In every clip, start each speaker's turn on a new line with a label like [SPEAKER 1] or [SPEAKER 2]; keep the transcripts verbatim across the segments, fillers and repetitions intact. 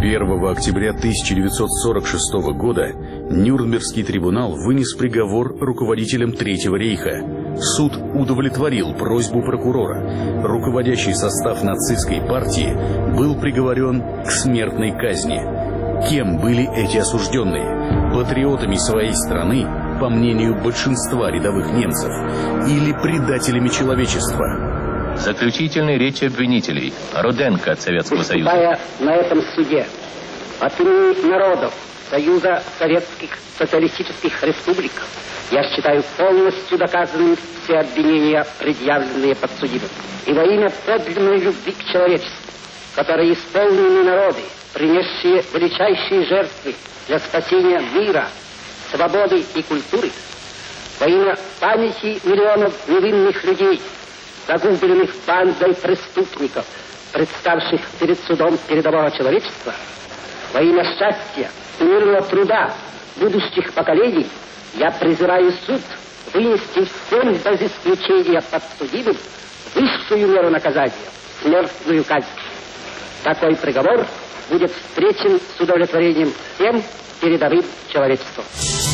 [SPEAKER 1] первого октября тысяча девятьсот сорок шестого года Нюрнбергский трибунал вынес приговор руководителям Третьего рейха. Суд удовлетворил просьбу прокурора. Руководящий состав нацистской партии был приговорен к смертной казни. Кем были эти осужденные? Патриотами своей страны, по мнению большинства рядовых немцев, или предателями человечества?
[SPEAKER 2] Заключительная речь обвинителей. Руденко от Советского Союза.
[SPEAKER 3] Выступая на этом суде от имени народов Союза Советских Социалистических Республик, я считаю полностью доказанными все обвинения, предъявленные подсудимым. И во имя подлинной любви к человечеству, которые исполнены народы, принесшие величайшие жертвы для спасения мира, свободы и культуры, во имя памяти миллионов невинных людей, загубленных бандой преступников, представших перед судом передового человечества, во имя счастья и мирного труда будущих поколений, я призываю суд вынести всем без исключения подсудимым высшую меру наказания – смертную казнь. Такой приговор будет встречен с удовлетворением всем передовым человечеством.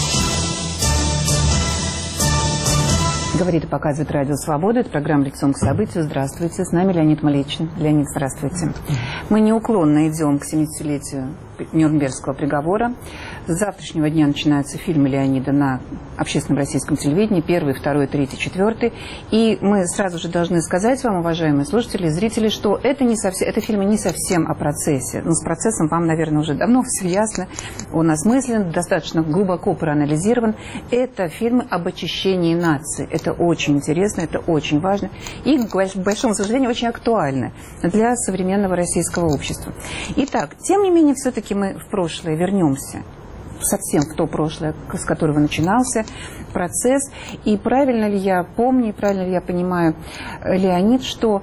[SPEAKER 4] Говорит и показывает Радио Свобода. Это программа «Лекцион к событию». Здравствуйте. С нами Леонид Млечин. Леонид, здравствуйте. Мы неуклонно идем к семидесятилетию Нюрнбергского приговора. С завтрашнего дня начинаются фильмы Леонида на общественном российском телевидении. Первый, второй, третий, четвертый. И мы сразу же должны сказать вам, уважаемые слушатели и зрители, что это, не совсем, это фильмы не совсем о процессе. Но с процессом вам, наверное, уже давно все ясно. Он осмыслен, достаточно глубоко проанализирован. Это фильмы об очищении нации. Это очень интересно, это очень важно. И, к большому сожалению, очень актуально для современного российского общества. Итак, тем не менее, все-таки мы в прошлое вернемся. Совсем в то прошлое, с которого начинался процесс. И правильно ли я помню, и правильно ли я понимаю, Леонид, что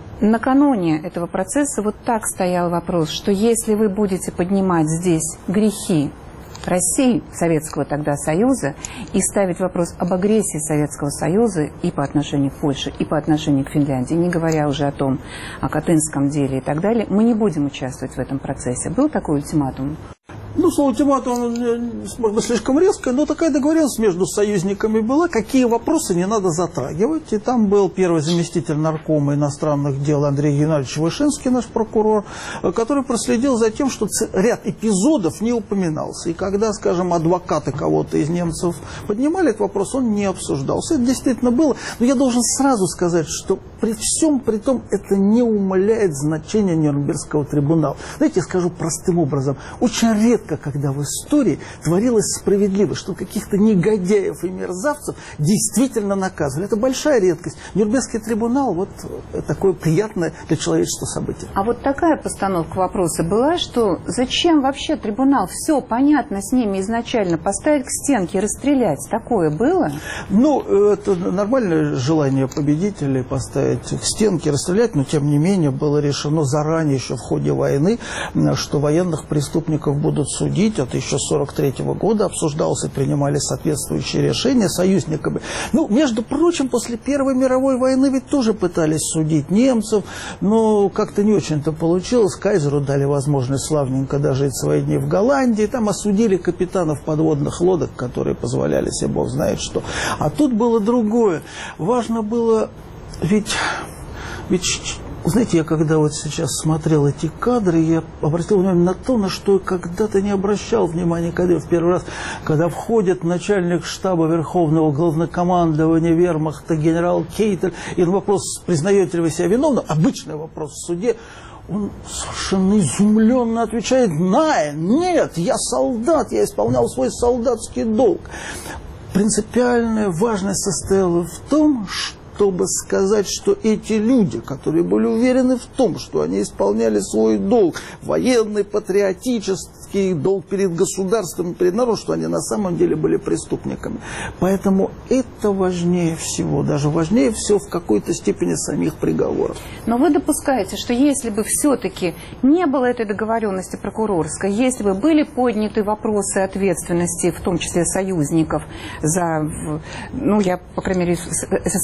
[SPEAKER 4] накануне этого процесса вот так стоял вопрос, что если вы будете поднимать здесь грехи России, Советского тогда Союза, и ставить вопрос об агрессии Советского Союза и по отношению к Польше, и по отношению к Финляндии, не говоря уже о том, о Катынском деле и так далее, мы не будем участвовать в этом процессе. Был такой ультиматум?
[SPEAKER 5] Ну, слово «ультиматум» может быть слишком резко, но такая договоренность между союзниками была, какие вопросы не надо затрагивать. И там был первый заместитель наркома иностранных дел Андрей Геннадьевич Вышинский, наш прокурор, который проследил за тем, что ряд эпизодов не упоминался. И когда, скажем, адвокаты кого-то из немцев поднимали этот вопрос, он не обсуждался. Это действительно было. Но я должен сразу сказать, что при всем при том это не умаляет значения Нюрнбергского трибунала. Знаете, я скажу простым образом. Очень редко, когда в истории творилось справедливость, что каких-то негодяев и мерзавцев действительно наказывали. Это большая редкость. Нюрнбергский трибунал – вот такое приятное для человечества событие.
[SPEAKER 4] А вот такая постановка вопроса была, что зачем вообще трибунал? Все понятно с ними изначально. Поставить к стенке, расстрелять. Такое было?
[SPEAKER 5] Ну, это нормальное желание победителей поставить к стенке, расстрелять, но тем не менее было решено заранее еще в ходе войны, что военных преступников будут судить. Это еще с сорок третьего года обсуждалось и принимали соответствующие решения союзниками. Ну, между прочим, после Первой мировой войны ведь тоже пытались судить немцев, но как-то не очень-то получилось. Кайзеру дали возможность славненько дожить свои дни в Голландии. Там осудили капитанов подводных лодок, которые позволяли себе бог знает что. А тут было другое. Важно было, ведь... ведь знаете, я когда вот сейчас смотрел эти кадры, я обратил внимание на то, на что я когда-то не обращал внимания, когда в первый раз, когда входит начальник штаба Верховного Главнокомандования Вермахта генерал Кейтель, и на вопрос, признаете ли вы себя виновным, обычный вопрос в суде, он совершенно изумленно отвечает: «Nein, нет, я солдат, я исполнял свой солдатский долг». Принципиальная важность состояла в том, что чтобы сказать, что эти люди, которые были уверены в том, что они исполняли свой долг, военный, патриотический долг перед государством, перед народом, что они на самом деле были преступниками. Поэтому это важнее всего, даже важнее всего в какой-то степени самих приговоров.
[SPEAKER 4] Но вы допускаете, что если бы все-таки не было этой договоренности прокурорской, если бы были подняты вопросы ответственности, в том числе союзников, за, ну, я, по крайней мере, СССР первый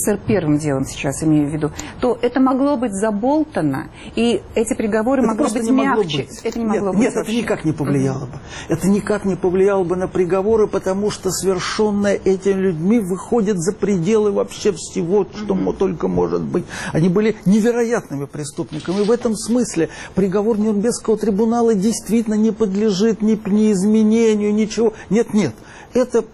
[SPEAKER 4] первым делом сейчас имею в виду, то это могло быть заболтано, и эти приговоры
[SPEAKER 5] это
[SPEAKER 4] могли быть
[SPEAKER 5] не
[SPEAKER 4] мягче.
[SPEAKER 5] Быть.
[SPEAKER 4] Это не
[SPEAKER 5] нет,
[SPEAKER 4] могло быть
[SPEAKER 5] нет,
[SPEAKER 4] вообще.
[SPEAKER 5] это никак не повлияло бы. Это никак не повлияло бы на приговоры, потому что совершенное этими людьми выходит за пределы вообще всего, что mm-hmm. только может быть. Они были невероятными преступниками. И в этом смысле приговор Нюрнбергского трибунала действительно не подлежит ни, ни изменению, ничего. Нет, нет. Это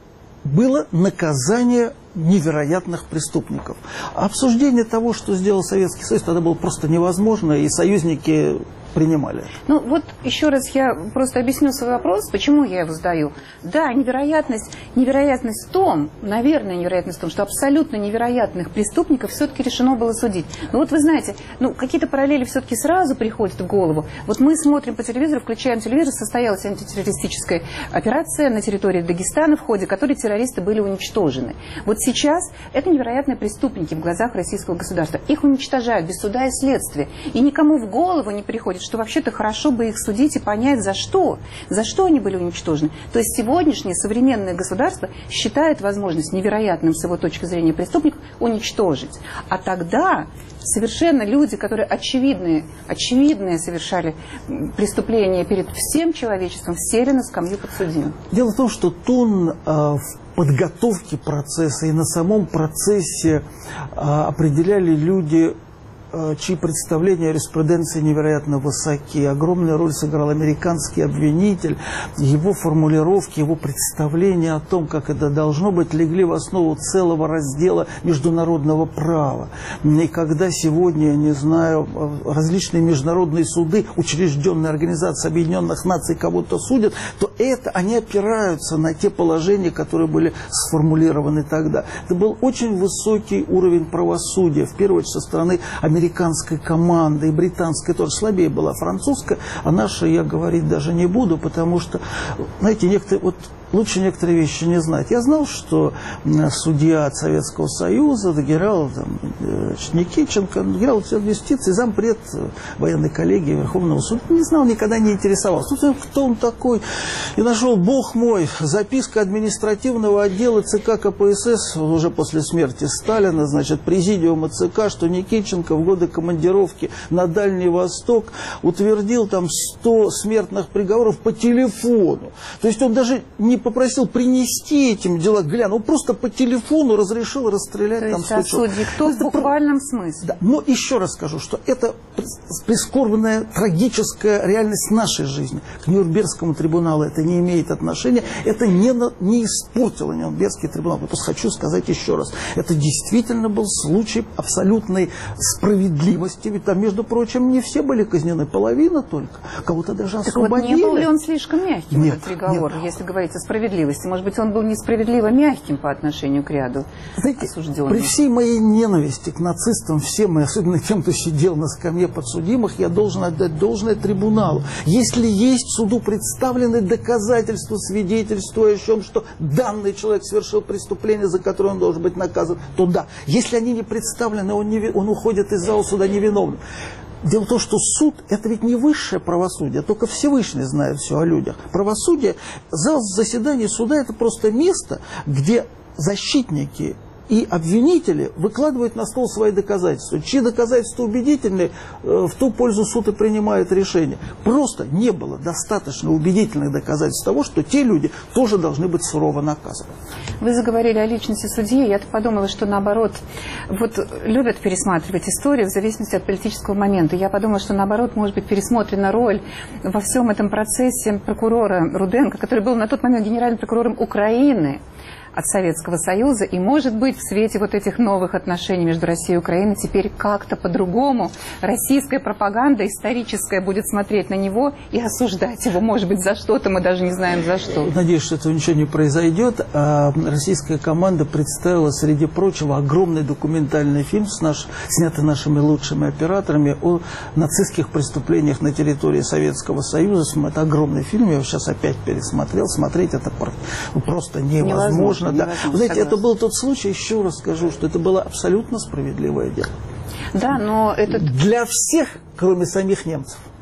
[SPEAKER 5] было наказание невероятных преступников. Обсуждение того, что сделал Советский Союз, тогда было просто невозможно, и союзники принимали.
[SPEAKER 4] Ну вот еще раз я просто объясню свой вопрос, почему я его задаю. Да, невероятность, невероятность в том, наверное, невероятность в том, что абсолютно невероятных преступников все-таки решено было судить. Но вот вы знаете, ну какие-то параллели все-таки сразу приходят в голову. Вот мы смотрим по телевизору, включаем телевизор, состоялась антитеррористическая операция на территории Дагестана, в ходе которой террористы были уничтожены. Вот сейчас это невероятные преступники в глазах российского государства. Их уничтожают без суда и следствия. И никому в голову не приходит, что вообще-то хорошо бы их судить и понять, за что. За что они были уничтожены. То есть сегодняшнее современное государство считает возможность невероятным с его точки зрения преступников уничтожить. А тогда совершенно люди, которые очевидные, очевидные совершали преступления перед всем человечеством, сели на скамью подсудимых.
[SPEAKER 5] Дело в том, что тон э, в подготовке процесса и на самом процессе э, определяли люди, чьи представления о юриспруденции невероятно высоки. Огромную роль сыграл американский обвинитель. Его формулировки, его представления о том, как это должно быть, легли в основу целого раздела международного права. И когда сегодня, я не знаю, различные международные суды, учрежденные Организацией Объединенных Наций кого-то судят, то это они опираются на те положения, которые были сформулированы тогда. Это был очень высокий уровень правосудия, в первую очередь со стороны американцев. Американской команды, и британской тоже слабее была французская, а наша я говорить даже не буду, потому что, знаете, некоторые, вот лучше некоторые вещи не знать. Я знал, что судья от Советского Союза, генерал там, Никитченко, генерал юстиции, зампред военной коллегии Верховного суда, не знал, никогда не интересовался. Ну, кто он такой? И нашел, бог мой, записка административного отдела ЦК КПСС уже после смерти Сталина, значит, президиума ЦК, что Никитченко в годы командировки на Дальний Восток утвердил там сто смертных приговоров по телефону. То есть он даже не попросил принести этим дела, глянь, он просто по телефону разрешил расстрелять.
[SPEAKER 4] То
[SPEAKER 5] там
[SPEAKER 4] есть судьи, кто в буквальном смысле.
[SPEAKER 5] Да. Но еще раз скажу, что это прискорбная, трагическая реальность нашей жизни. К Нюрнбергскому трибуналу это не имеет отношения, это не, на, не испортило Нюрнбергский трибунал. Я просто хочу сказать еще раз, это действительно был случай абсолютной справедливости, ведь там, между прочим, не все были казнены, половина только, кого-то даже так освободили.
[SPEAKER 4] Вот не был ли он слишком мягким,
[SPEAKER 5] нет,
[SPEAKER 4] этот приговор,
[SPEAKER 5] нет.
[SPEAKER 4] если говорить о справедливости? Может быть, он был несправедливо мягким по отношению к ряду
[SPEAKER 5] Знаете,
[SPEAKER 4] осужденных?
[SPEAKER 5] При всей моей ненависти к нацистам, всем, и особенно тем, кто сидел на скамье подсудимых, я должен отдать должное трибуналу. Если есть в суду представлены доказательства, свидетельствующие, что данный человек совершил преступление, за которое он должен быть наказан, то да. Если они не представлены, он, не, он уходит из зала суда невиновным. Дело в том, что суд – это ведь не высшее правосудие, только Всевышний знает все о людях. Правосудие, зал заседания суда – это просто место, где защитники и обвинители выкладывают на стол свои доказательства. Чьи доказательства убедительны, в ту пользу суд и принимает решение. Просто не было достаточно убедительных доказательств того, что те люди тоже должны быть сурово наказаны.
[SPEAKER 4] Вы заговорили о личности судьи. Я-то подумала, что наоборот, вот любят пересматривать историю в зависимости от политического момента. Я подумала, что наоборот может быть пересмотрена роль во всем этом процессе прокурора Руденко, который был на тот момент генеральным прокурором Украины от Советского Союза, и, может быть, в свете вот этих новых отношений между Россией и Украиной теперь как-то по-другому российская пропаганда историческая будет смотреть на него и осуждать его, может быть, за что-то, мы даже не знаем за что.
[SPEAKER 5] Надеюсь, что этого ничего не произойдет. А российская команда представила, среди прочего, огромный документальный фильм, с наш, снятый нашими лучшими операторами, о нацистских преступлениях на территории Советского Союза. Это огромный фильм, я его сейчас опять пересмотрел. Смотреть это просто невозможно. невозможно. Да. Вы знаете, это был тот случай, еще раз скажу, что это было абсолютно справедливое дело.
[SPEAKER 4] Да, но это...
[SPEAKER 5] Для всех, кроме самих немцев.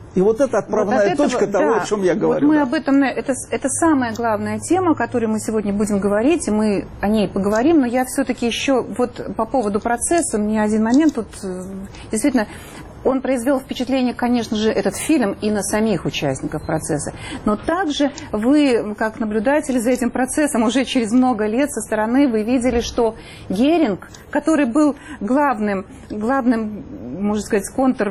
[SPEAKER 5] И вот это отправная вот точка этого, того, да, о чем я говорю.
[SPEAKER 4] Вот мы
[SPEAKER 5] да.
[SPEAKER 4] об этом, это, это самая главная тема, о которой мы сегодня будем говорить, и мы о ней поговорим, но я все-таки еще вот по поводу процесса, у меня один момент тут действительно... Он произвел впечатление, конечно же, этот фильм и на самих участников процесса. Но также вы, как наблюдатели за этим процессом, уже через много лет со стороны вы видели, что Геринг, который был главным, главным, можно сказать, контр...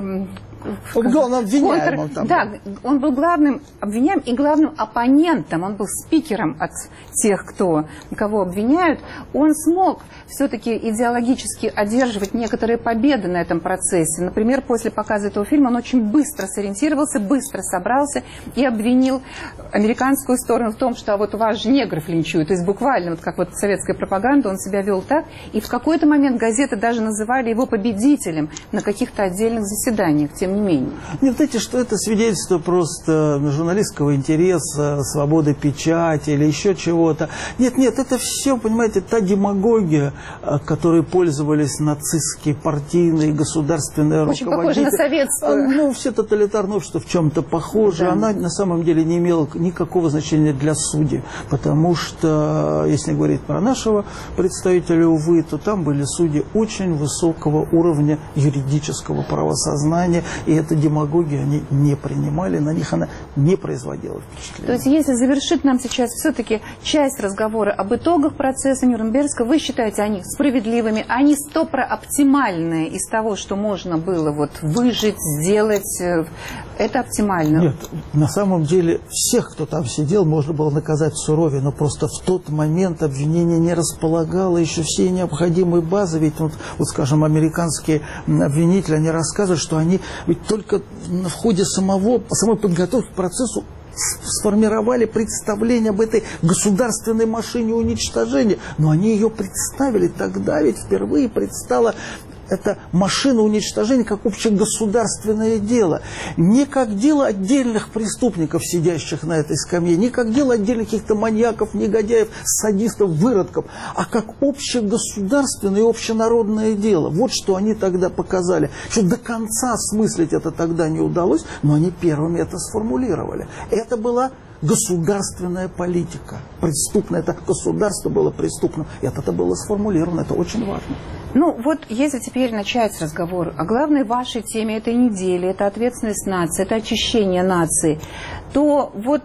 [SPEAKER 5] Он был обвиняемым там.
[SPEAKER 4] Да, он был главным обвиняемым и главным оппонентом, он был спикером от тех, кто, кого обвиняют. Он смог все-таки идеологически одерживать некоторые победы на этом процессе. Например, после показа этого фильма он очень быстро сориентировался, быстро собрался и обвинил американскую сторону в том, что а вот у вас же негров линчуют. То есть буквально, вот как вот советская пропаганда, он себя вел так. И в какой-то момент газеты даже называли его победителем на каких-то отдельных заседаниях, тем не менее.
[SPEAKER 5] Не знаете, что это свидетельство просто журналистского интереса, свободы печати или еще чего-то. Нет, нет, это все, понимаете, та демагогия, которой пользовались нацистские, партийные, государственные
[SPEAKER 4] очень
[SPEAKER 5] руководители.
[SPEAKER 4] Очень похоже на советскую.
[SPEAKER 5] Ну, все тоталитарное общество в чем-то похоже. Да. Она на самом деле не имела никакого значения для судей. Потому что, если говорить про нашего представителя, увы, то там были судьи очень высокого уровня юридического правосознания. И эту демагогию они не принимали, на них она не производила впечатления.
[SPEAKER 4] То есть, если завершить нам сейчас все-таки часть разговора об итогах процесса Нюрнбергского, вы считаете они справедливыми, они стопрооптимальные из того, что можно было вот выжить, сделать, это оптимально?
[SPEAKER 5] Нет, на самом деле всех, кто там сидел, можно было наказать суровее, но просто в тот момент обвинение не располагало еще всей необходимой базы, ведь вот, вот скажем, американские обвинители, они рассказывают, что они ведь только в ходе самого, самой подготовки к процессу сформировали представление об этой государственной машине уничтожения. Но они ее представили тогда, ведь впервые предстала эта машина уничтожения как общегосударственное дело. Не как дело отдельных преступников, сидящих на этой скамье, не как дело отдельных каких-то маньяков, негодяев, садистов, выродков, а как общегосударственное и общенародное дело. Вот что они тогда показали. Что до конца осмыслить это тогда не удалось, но они первыми это сформулировали. Это была государственная политика. Преступное, это государство было преступным. Это, это было сформулировано, это очень важно.
[SPEAKER 4] Ну вот, если теперь начать разговор о главной вашей теме этой недели, это ответственность нации, это очищение нации, то вот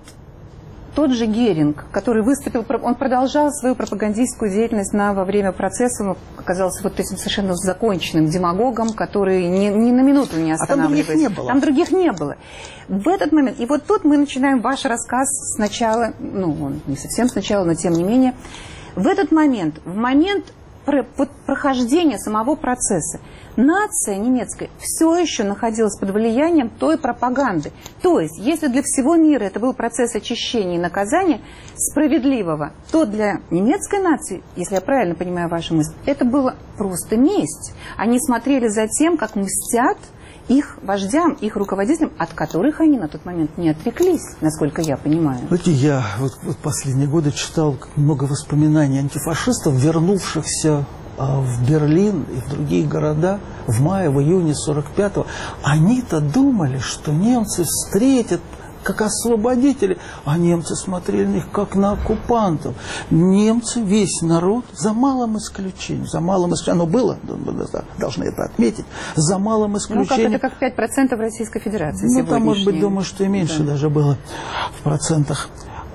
[SPEAKER 4] тот же Геринг, который выступил, он продолжал свою пропагандистскую деятельность на, во время процесса, он оказался вот этим совершенно законченным демагогом, который ни, ни на минуту не останавливается.
[SPEAKER 5] А там других не было.
[SPEAKER 4] Там других не было. В этот момент, и вот тут мы начинаем ваш рассказ сначала, ну, он не совсем сначала, но тем не менее, в этот момент, в момент прохождения самого процесса, нация немецкая все еще находилась под влиянием той пропаганды. То есть, если для всего мира это был процесс очищения и наказания справедливого, то для немецкой нации, если я правильно понимаю вашу мысль, это было просто месть. Они смотрели за тем, как мстят их вождям, их руководителям, от которых они на тот момент не отреклись, насколько я понимаю.
[SPEAKER 5] Знаете, я вот, вот последние годы читал много воспоминаний антифашистов, вернувшихся а, в Берлин и в другие города в мае, в июне сорок пятого. Они-то думали, что немцы встретят как освободители, а немцы смотрели на них как на оккупантов. Немцы, весь народ, за малым исключением, за малым исключением, оно было, должны это отметить, за малым исключением. Ну, как
[SPEAKER 4] это как пять процентов Российской Федерации.
[SPEAKER 5] Ну, там, может быть, думаю, что и меньше да. даже было в процентах.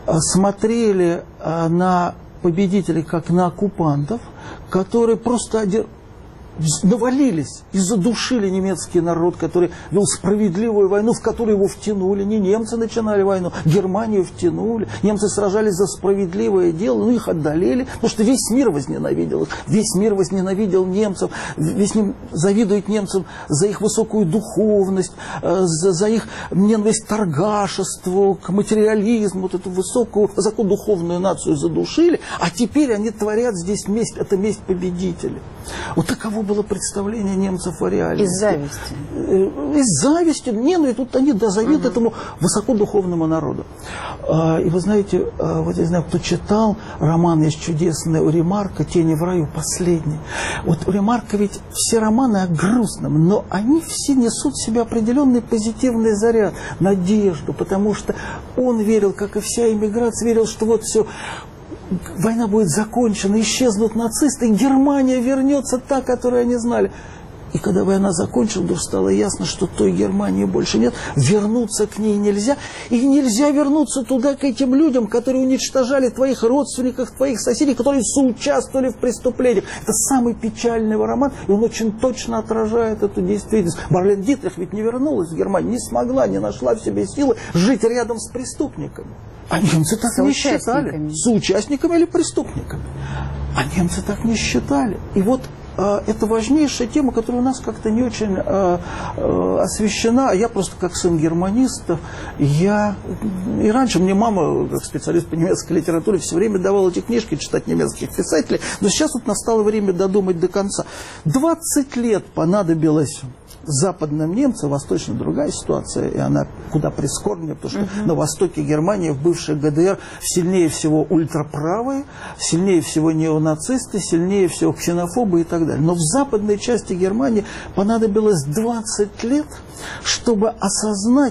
[SPEAKER 5] Смотрели на победителей как на оккупантов, которые просто один... навалились и задушили немецкий народ, который вел справедливую войну, в которую его втянули. Не немцы начинали войну, Германию втянули. Немцы сражались за справедливое дело, но их отдалили, потому что весь мир возненавидел их. Весь мир возненавидел немцев, весь мир завидует немцам за их высокую духовность, за, за их ненависть к торгашеству, к материализму, вот эту высокую, высокодуховную нацию задушили, а теперь они творят здесь месть, это месть победителей. Вот таково было представление немцев о реальности.
[SPEAKER 4] Из зависти.
[SPEAKER 5] Из зависти. Не, ну и тут они да, завидуют угу. этому высокодуховному народу. И вы знаете, вот я знаю, кто читал, роман есть чудесный у Ремарка «Тени в раю», последний. Вот у Ремарка ведь все романы о грустном, но они все несут в себе определенный позитивный заряд, надежду, потому что он верил, как и вся эмиграция, верил, что вот все, война будет закончена, исчезнут нацисты, и Германия вернется та, которую они знали. И когда война закончилась, вдруг стало ясно, что той Германии больше нет, вернуться к ней нельзя. И нельзя вернуться туда, к этим людям, которые уничтожали твоих родственников, твоих соседей, которые соучаствовали в преступлениях. Это самый печальный роман, и он очень точно отражает эту действительность. Марлен Дитрих ведь не вернулась в Германию, не смогла, не нашла в себе силы жить рядом с преступниками. А немцы так не считали. Соучастниками или преступниками. А немцы так не считали. И вот это важнейшая тема, которая у нас как-то не очень э, э, освещена. Я просто как сын германистов, я... И раньше мне мама, как специалист по немецкой литературе, все время давала эти книжки читать немецких писателей. Но сейчас вот настало время додумать до конца. двадцать лет понадобилось западным немцам, восточно другая ситуация, и она куда прискорбнее, потому что uh-huh. на востоке Германии, в бывшей ГДР, сильнее всего ультраправые, сильнее всего неонацисты, сильнее всего ксенофобы и так далее. Но в западной части Германии понадобилось двадцать лет, чтобы осознать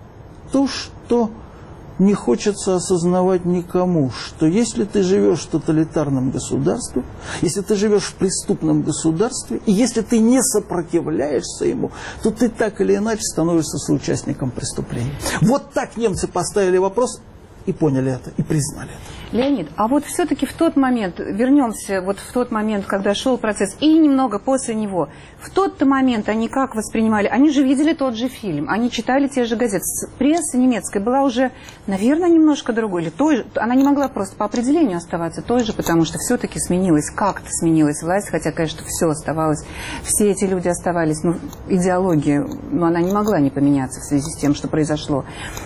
[SPEAKER 5] то, что не хочется осознавать никому, что если ты живешь в тоталитарном государстве, если ты живешь в преступном государстве, и если ты не сопротивляешься ему, то ты так или иначе становишься соучастником преступления. Вот так немцы поставили вопрос и поняли это, и признали это.
[SPEAKER 4] Леонид, а вот все-таки в тот момент, вернемся вот в тот момент, когда шел процесс, и немного после него, в тот-то момент они как воспринимали? Они же видели тот же фильм, они читали те же газеты. Пресса немецкая была уже, наверное, немножко другой, или той же. Она не могла просто по определению оставаться той же, потому что все-таки сменилась, как-то сменилась власть, хотя, конечно, все оставалось, все эти люди оставались, ну, идеология, но она не могла не поменяться в связи с тем, что произошло.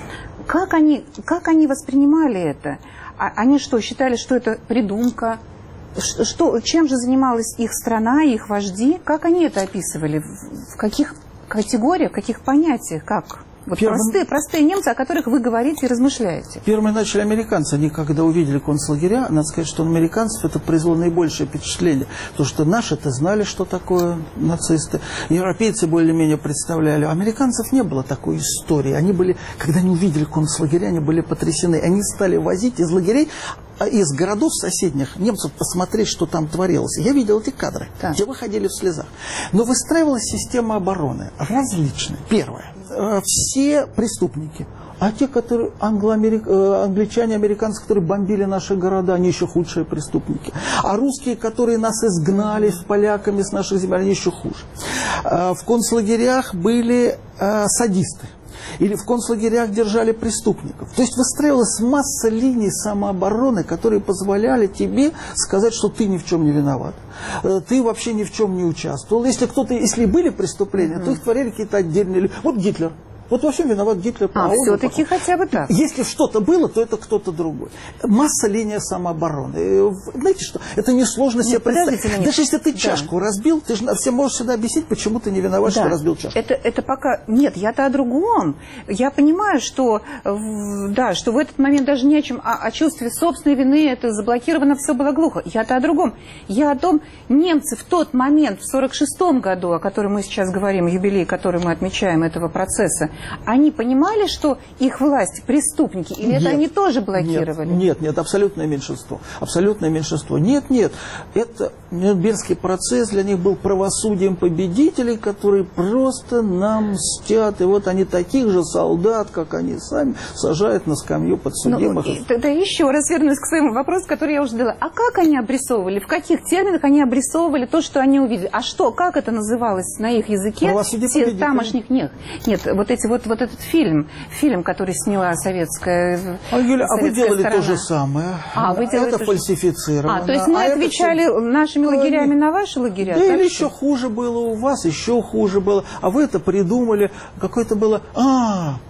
[SPEAKER 4] Как они, как они воспринимали это? А они что, считали, что это придумка? Что, чем же занималась их страна, их вожди? Как они это описывали? В каких категориях, в каких понятиях? Как? Вот Первым... простые, простые немцы, о которых вы говорите и размышляете.
[SPEAKER 5] Первыми начали американцы. Они, когда увидели концлагеря, надо сказать, что у американцев это произвело наибольшее впечатление. Потому что наши-то знали, что такое нацисты. Европейцы более-менее представляли. У американцев не было такой истории. Они были, когда они увидели концлагеря, они были потрясены. Они стали возить из лагерей, из городов соседних немцев посмотреть, что там творилось. Я видел эти кадры, да. где выходили в слезах. Но выстраивалась система обороны различная. Первое. Все преступники, а те, которые англо-америк... англичане, американцы, которые бомбили наши города, они еще худшие преступники. А русские, которые нас изгнали с поляками с наших земель, они еще хуже. В концлагерях были садисты. Или в концлагерях держали преступников. То есть выстраивалась масса линий самообороны, которые позволяли тебе сказать, что ты ни в чем не виноват. Ты вообще ни в чем не участвовал. Если кто-то, если были преступления, mm-hmm. то их творили какие-то отдельные люди. Вот Гитлер. Вот во всем виноват Гитлер.
[SPEAKER 4] А, все-таки хотя бы так.
[SPEAKER 5] Если что-то было, то это кто-то другой. Масса линия самообороны. Знаете что? Это несложно себе представить. Даже если ты чашку да. разбил, ты же всем можешь всегда объяснить, почему ты не виноват, да. что разбил чашку.
[SPEAKER 4] Это, это пока... Нет, я-то о другом. Я понимаю, что, да, что в этот момент даже не о чем, а о чувстве собственной вины, это заблокировано, все было глухо. Я-то о другом. Я о том, немцы в тот момент, в сорок шестом году, о котором мы сейчас говорим, юбилей, который мы отмечаем этого процесса, они понимали, что их власть преступники, или нет, это они тоже блокировали?
[SPEAKER 5] Нет, нет, нет, абсолютное меньшинство. Абсолютное меньшинство. Нет, нет. Это Нюрнбергский процесс для них был правосудием победителей, которые просто нам мстят. И вот они таких же солдат, как они сами, сажают на скамью подсудимых.
[SPEAKER 4] Ну, тогда еще раз вернусь к своему вопросу, который я уже задала. А как они обрисовывали, в каких терминах они обрисовывали то, что они увидели? А что, как это называлось на их языке? Те, тамошних нет. Нет, вот эти вот, вот этот фильм, фильм, который сняла советская,
[SPEAKER 5] а, Юля,
[SPEAKER 4] советская
[SPEAKER 5] а вы делали
[SPEAKER 4] сторона.
[SPEAKER 5] То же самое.
[SPEAKER 4] А, вы делали
[SPEAKER 5] это
[SPEAKER 4] то
[SPEAKER 5] фальсифицировано.
[SPEAKER 4] А, то есть мы а отвечали это... нашими лагерями на ваши лагеря?
[SPEAKER 5] Да, или
[SPEAKER 4] что?
[SPEAKER 5] еще хуже было у вас, еще хуже было. А вы это придумали, какое-то было... А,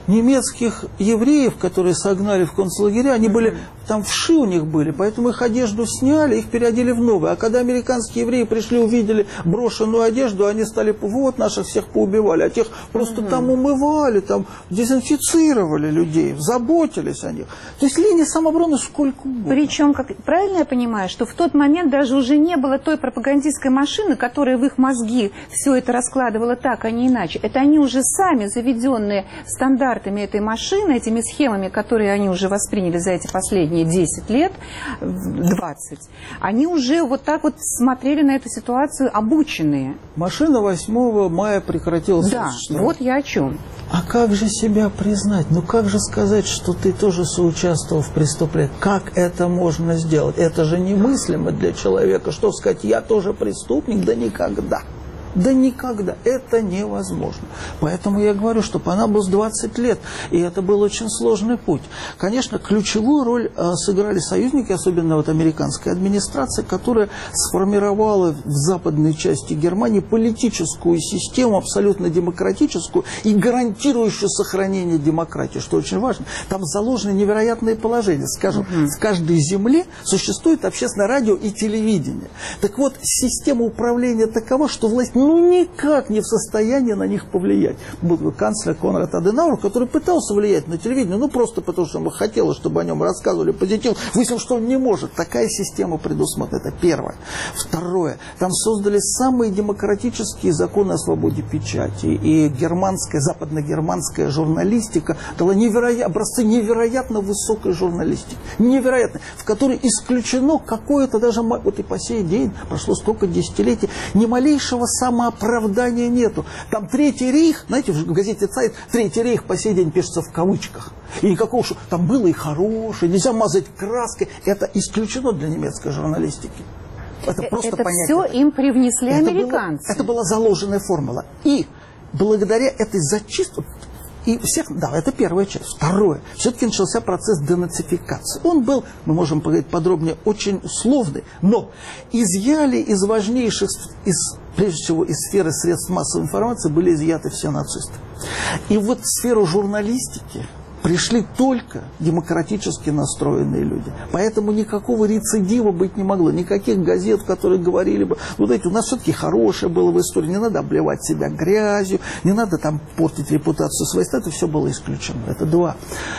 [SPEAKER 5] немецких евреев, которые согнали в концлагеря, они были, там вши у них были, поэтому их одежду сняли, их переодели в новую. А когда американские евреи пришли, увидели брошенную одежду, они стали, вот, наших всех поубивали, а тех просто угу. там умывали, там дезинфицировали людей, заботились о них. То есть линия самообороны сколько угодно.
[SPEAKER 4] Причем, как, правильно я понимаю, что в тот момент даже уже не было той пропагандистской машины, которая в их мозги все это раскладывала так, а не иначе. Это они уже сами, заведенные стандартами этой машины, этими схемами, которые они уже восприняли за эти последние десять лет, двадцать, они уже вот так вот смотрели на эту ситуацию обученные.
[SPEAKER 5] Машина восьмого мая прекратилась.
[SPEAKER 4] Да, вот я о чем.
[SPEAKER 5] А как же себя признать? Ну как же сказать, что ты тоже соучаствовал в преступлении? Как это можно сделать? Это же немыслимо для человека. Что сказать, я тоже преступник? Да никогда. Да никогда. Это невозможно. Поэтому я говорю, что понадобилось двадцать лет. И это был очень сложный путь. Конечно, ключевую роль э, сыграли союзники, особенно вот американская администрация, которая сформировала в западной части Германии политическую систему, абсолютно демократическую и гарантирующую сохранение демократии, что очень важно. Там заложены невероятные положения. Скажем, угу. в каждой земле существует общественное радио и телевидение. Так вот, система управления такова, что власть ну никак не в состоянии на них повлиять. Был канцлер Конрад Аденауэр, который пытался влиять на телевидение, ну просто потому, что ему хотелось, чтобы о нем рассказывали позитив. Выяснилось, что он не может. Такая система предусмотрена. Это первое. Второе. Там создали самые демократические законы о свободе печати. И германская, западно-германская журналистика дала невероятно, образцы невероятно высокой журналистики. Невероятно. В которой исключено какое-то даже, вот и по сей день, прошло столько десятилетий, ни малейшего самооправдания нету. Там Третий рейх, знаете, в газете «Цайт» Третий рейх по сей день пишется в кавычках. И никакого, что там было и хорошее, нельзя мазать краской. Это исключено для немецкой журналистики. Это просто
[SPEAKER 4] это
[SPEAKER 5] понятие.
[SPEAKER 4] все им привнесли
[SPEAKER 5] это
[SPEAKER 4] американцы.
[SPEAKER 5] Было, это была заложенная формула. И благодаря этой зачистке, и всех, да, это первая часть. Второе. Все-таки начался процесс денацификации. Он был, мы можем поговорить подробнее, очень условный, но изъяли из важнейших, из, прежде всего из сферы средств массовой информации, были изъяты все нацисты. И вот в сферу журналистики пришли только демократически настроенные люди. Поэтому никакого рецидива быть не могло. Никаких газет, которые говорили бы, вот эти, у нас все-таки хорошее было в истории, не надо обливать себя грязью, не надо там портить репутацию своей страны, это все было исключено. Это два.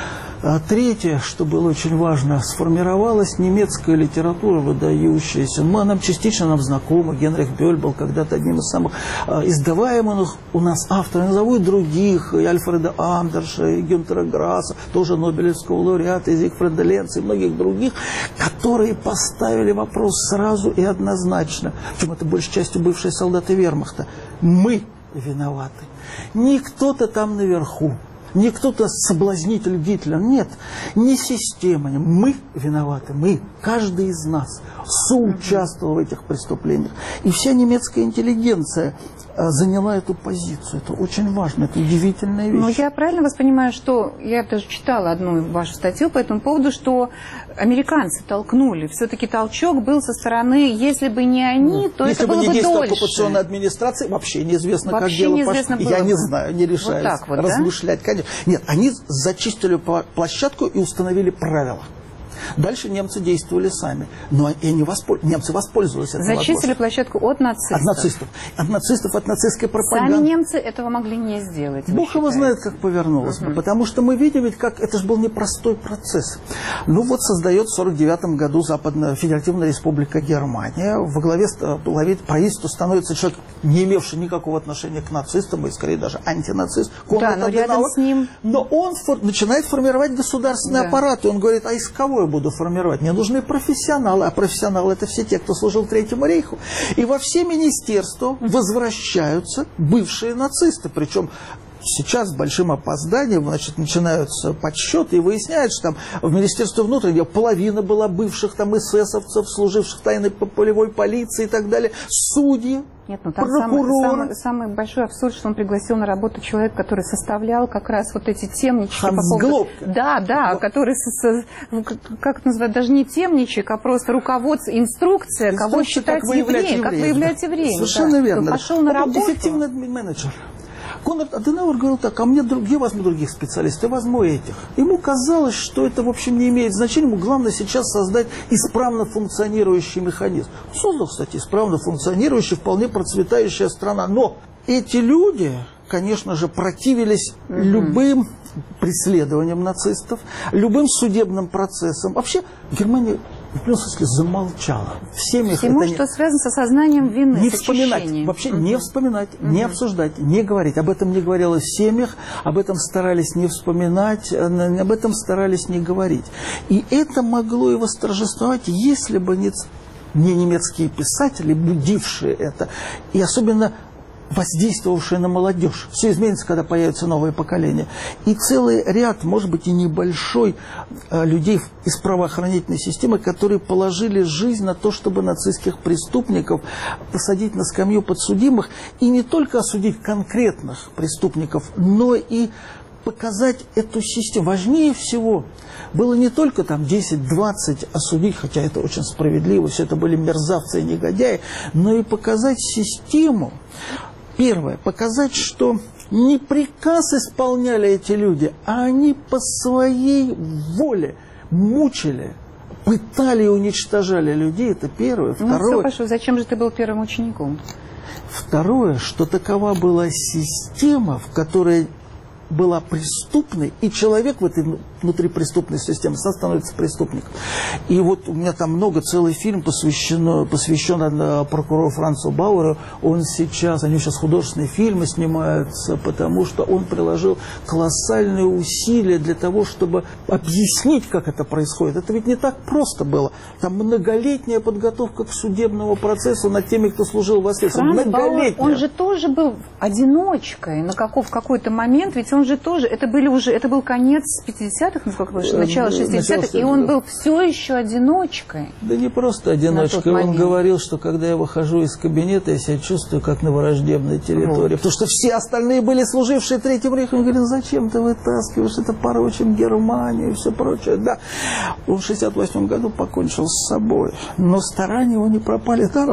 [SPEAKER 5] А третье, что было очень важно, сформировалась немецкая литература выдающаяся. Ну, она частично нам знакома. Генрих Бёль был когда-то одним из самых а, издаваемых у нас авторов. Назову и других, и Альфреда Андерша, и Гюнтера Грасса, тоже Нобелевского лауреата, и Зигфрида Ленца, и многих других, которые поставили вопрос сразу и однозначно. Причем это большей частью бывшие солдаты вермахта. Мы виноваты. Не кто-то там наверху. Не кто-то соблазнитель Гитлера, нет, не система, мы виноваты, мы, каждый из нас соучаствовал в этих преступлениях. И вся немецкая интеллигенция заняла эту позицию. Это очень важно, это удивительная вещь.
[SPEAKER 4] Но я правильно вас понимаю, что я даже читала одну вашу статью по этому поводу, что американцы толкнули. Все-таки толчок был со стороны, если бы не они, то
[SPEAKER 5] если
[SPEAKER 4] это было бы дольше.
[SPEAKER 5] Если бы не действие оккупационной администрации, вообще неизвестно,
[SPEAKER 4] вообще
[SPEAKER 5] как дело
[SPEAKER 4] неизвестно
[SPEAKER 5] пошло.
[SPEAKER 4] было.
[SPEAKER 5] Я не знаю, не решаюсь
[SPEAKER 4] вот так вот,
[SPEAKER 5] размышлять.
[SPEAKER 4] Да?
[SPEAKER 5] Конечно. Нет, они зачистили площадку и установили правила. Дальше немцы действовали сами. Но и они воспол... немцы воспользовались этим.
[SPEAKER 4] Зачистили площадку от нацистов.
[SPEAKER 5] От нацистов. От нацистов, от нацистской пропаганды.
[SPEAKER 4] Сами немцы этого могли не сделать.
[SPEAKER 5] Бог его знает, как повернулось. Угу. Потому что мы видим, ведь как это же был непростой процесс. Ну вот создает в сорок девятом году Западная Федеративная Республика Германия. Во главе правительства становится человек, не имевший никакого отношения к нацистам, и скорее даже антинацист.
[SPEAKER 4] Да, но рядом с ним...
[SPEAKER 5] Но он фор... начинает формировать государственный да. аппарат. И он говорит, а из кого я буду формировать? Мне нужны профессионалы, а профессионалы это все те, кто служил Третьему рейху. И во все министерства возвращаются бывшие нацисты, причем сейчас с большим опозданием, значит, начинаются подсчеты и выясняют, что там в Министерстве внутренних половина была бывших там эсэсовцев, служивших тайной полевой полиции и так далее, судьи.
[SPEAKER 4] Нет, ну там самый, самый, самый большой абсурд, что он пригласил на работу человека, который составлял как раз вот эти темнички.
[SPEAKER 5] Ханс
[SPEAKER 4] по поводу...
[SPEAKER 5] Глобке.
[SPEAKER 4] Да, да, вот. Который, как это называют, даже не темничек, а просто руководство, инструкция, инструкция кого считать евреем, как выявлять евреев.
[SPEAKER 5] Совершенно
[SPEAKER 4] да.
[SPEAKER 5] верно.
[SPEAKER 4] Пошел на работу.
[SPEAKER 5] Эффективный менеджер. Конрад Аденауэр говорил так: а мне другие, возьму других специалистов, я возьму этих. Ему казалось, что это, в общем, не имеет значения. Ему главное сейчас создать исправно функционирующий механизм. Создал, кстати, исправно функционирующий, вполне процветающая страна. Но эти люди, конечно же, противились mm-hmm. любым преследованиям нацистов, любым судебным процессам. Вообще, Германия в прямом смысле замолчала. В семьях
[SPEAKER 4] Всему,
[SPEAKER 5] это
[SPEAKER 4] что
[SPEAKER 5] не...
[SPEAKER 4] связано с осознанием вины,
[SPEAKER 5] Не
[SPEAKER 4] с
[SPEAKER 5] вспоминать,
[SPEAKER 4] очищением.
[SPEAKER 5] вообще
[SPEAKER 4] Угу.
[SPEAKER 5] не вспоминать, угу. не обсуждать, не говорить. Об этом не говорилось в семьях, об этом старались не вспоминать, об этом старались не говорить. И это могло и восторжествовать, если бы не, не немецкие писатели, будившие это, и особенно воздействовавшие на молодежь. Все изменится, когда появится новое поколение. И целый ряд, может быть, и небольшой э, людей из правоохранительной системы, которые положили жизнь на то, чтобы нацистских преступников посадить на скамью подсудимых и не только осудить конкретных преступников, но и показать эту систему. Важнее всего было не только там десять-двадцать осудить, хотя это очень справедливо, все это были мерзавцы и негодяи, но и показать систему. Первое, показать, что не приказ исполняли эти люди, а они по своей воле мучили, пытали и уничтожали людей. Это первое.
[SPEAKER 4] Ну,
[SPEAKER 5] Второе,
[SPEAKER 4] все, Паша, зачем же ты был первым учеником?
[SPEAKER 5] Второе, что такова была система, в которой была преступной, и человек в этой внутрипреступной системе становится преступником. И вот у меня там много, целый фильм посвящен, посвящен прокурору Францу Бауэру. Он сейчас, они сейчас художественные фильмы снимаются, потому что он приложил колоссальные усилия для того, чтобы объяснить, как это происходит. Это ведь не так просто было. Там многолетняя подготовка к судебному процессу над теми, кто служил во следствии.
[SPEAKER 4] Франц Бауэр, он же тоже был одиночкой на каков, в какой-то момент, ведь он же тоже, это были уже, это был конец пятидесятых, насколько вы, начало шестидесятых, и он был все еще одиночкой.
[SPEAKER 5] Да не просто одиночкой, он говорил, что когда я выхожу из кабинета, я себя чувствую как на враждебной территории, вот. Потому что все остальные были служившие Третьему рейху. Он говорит: зачем ты вытаскиваешь, это порочим Германию и все прочее. Да, он в шестьдесят восьмом году покончил с собой, но старания его не пропали даром.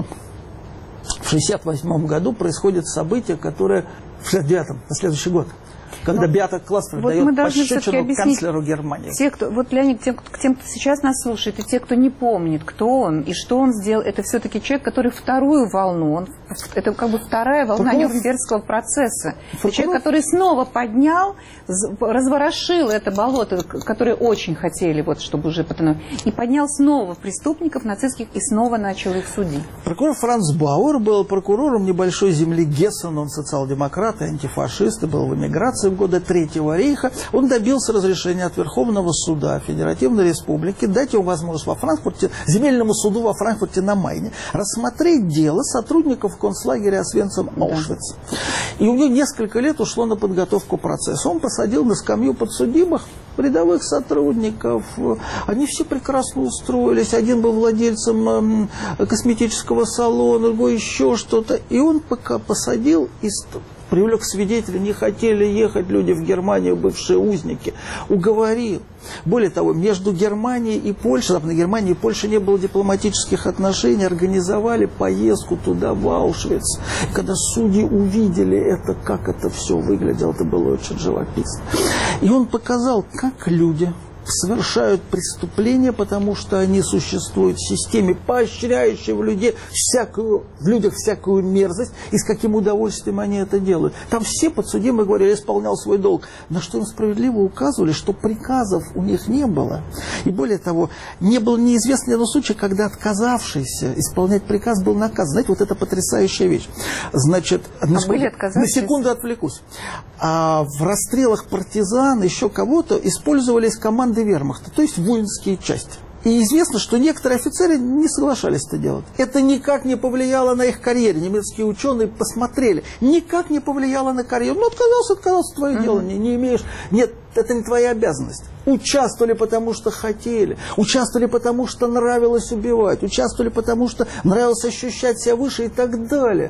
[SPEAKER 5] В шестьдесят восьмом году происходит событие, которое в шестьдесят девятом, на следующий год, когда Беата Класснер вот дает пощечину канцлеру Германии.
[SPEAKER 4] Те, кто, вот, Леонид, тем, тем, кто сейчас нас слушает, и те, кто не помнит, кто он и что он сделал, это все-таки человек, который вторую волну, он, это как бы вторая волна Прокурор... Нюрнбергского процесса. Прокурор... Это человек, который снова поднял, разворошил это болото, которое очень хотели, вот, чтобы уже потом, и поднял снова преступников нацистских и снова начал их судить.
[SPEAKER 5] Прокурор Франц Бауэр был прокурором небольшой земли Гессен, он социал-демократ и антифашист, и был в эмиграции в годы Третьего рейха. Он добился разрешения от Верховного суда Федеративной Республики дать ему возможность во Франкфурте, земельному суду во Франкфурте на Майне, рассмотреть дело сотрудников концлагеря Освенцим-Аушвиц. И у него несколько лет ушло на подготовку процесса. Он посадил на скамью подсудимых рядовых сотрудников. Они все прекрасно устроились. Один был владельцем косметического салона, другой еще что-то. И он пока посадил и привлек свидетелей, не хотели ехать люди в Германию, бывшие узники, уговорил. Более того, между Германией и Польшей, Западной Германией и Польшей не было дипломатических отношений, организовали поездку туда, в Аушвиц. И когда судьи увидели это, как это все выглядело, это было очень живописно. И он показал, как люди совершают преступления, потому что они существуют в системе, поощряющей в, людей всякую, в людях всякую мерзость, и с каким удовольствием они это делают. Там все подсудимые говорили: я исполнял свой долг. На что им справедливо указывали, что приказов у них не было. И более того, не было неизвестно ни одного случая, когда отказавшийся исполнять приказ был наказан. Знаете, вот это потрясающая вещь. Значит,
[SPEAKER 4] а
[SPEAKER 5] на,
[SPEAKER 4] были
[SPEAKER 5] на секунду отвлекусь. А в расстрелах партизан, еще кого-то, использовались команды вермахта, то есть воинские части. И известно, что некоторые офицеры не соглашались это делать. Это никак не повлияло на их карьеру. Немецкие ученые посмотрели. Никак не повлияло на карьеру. Ну, отказался, отказался, твое mm-hmm. дело. Не, не имеешь. Нет, это не твоя обязанность. Участвовали, потому что хотели. Участвовали, потому что нравилось убивать. Участвовали, потому что нравилось ощущать себя выше и так далее.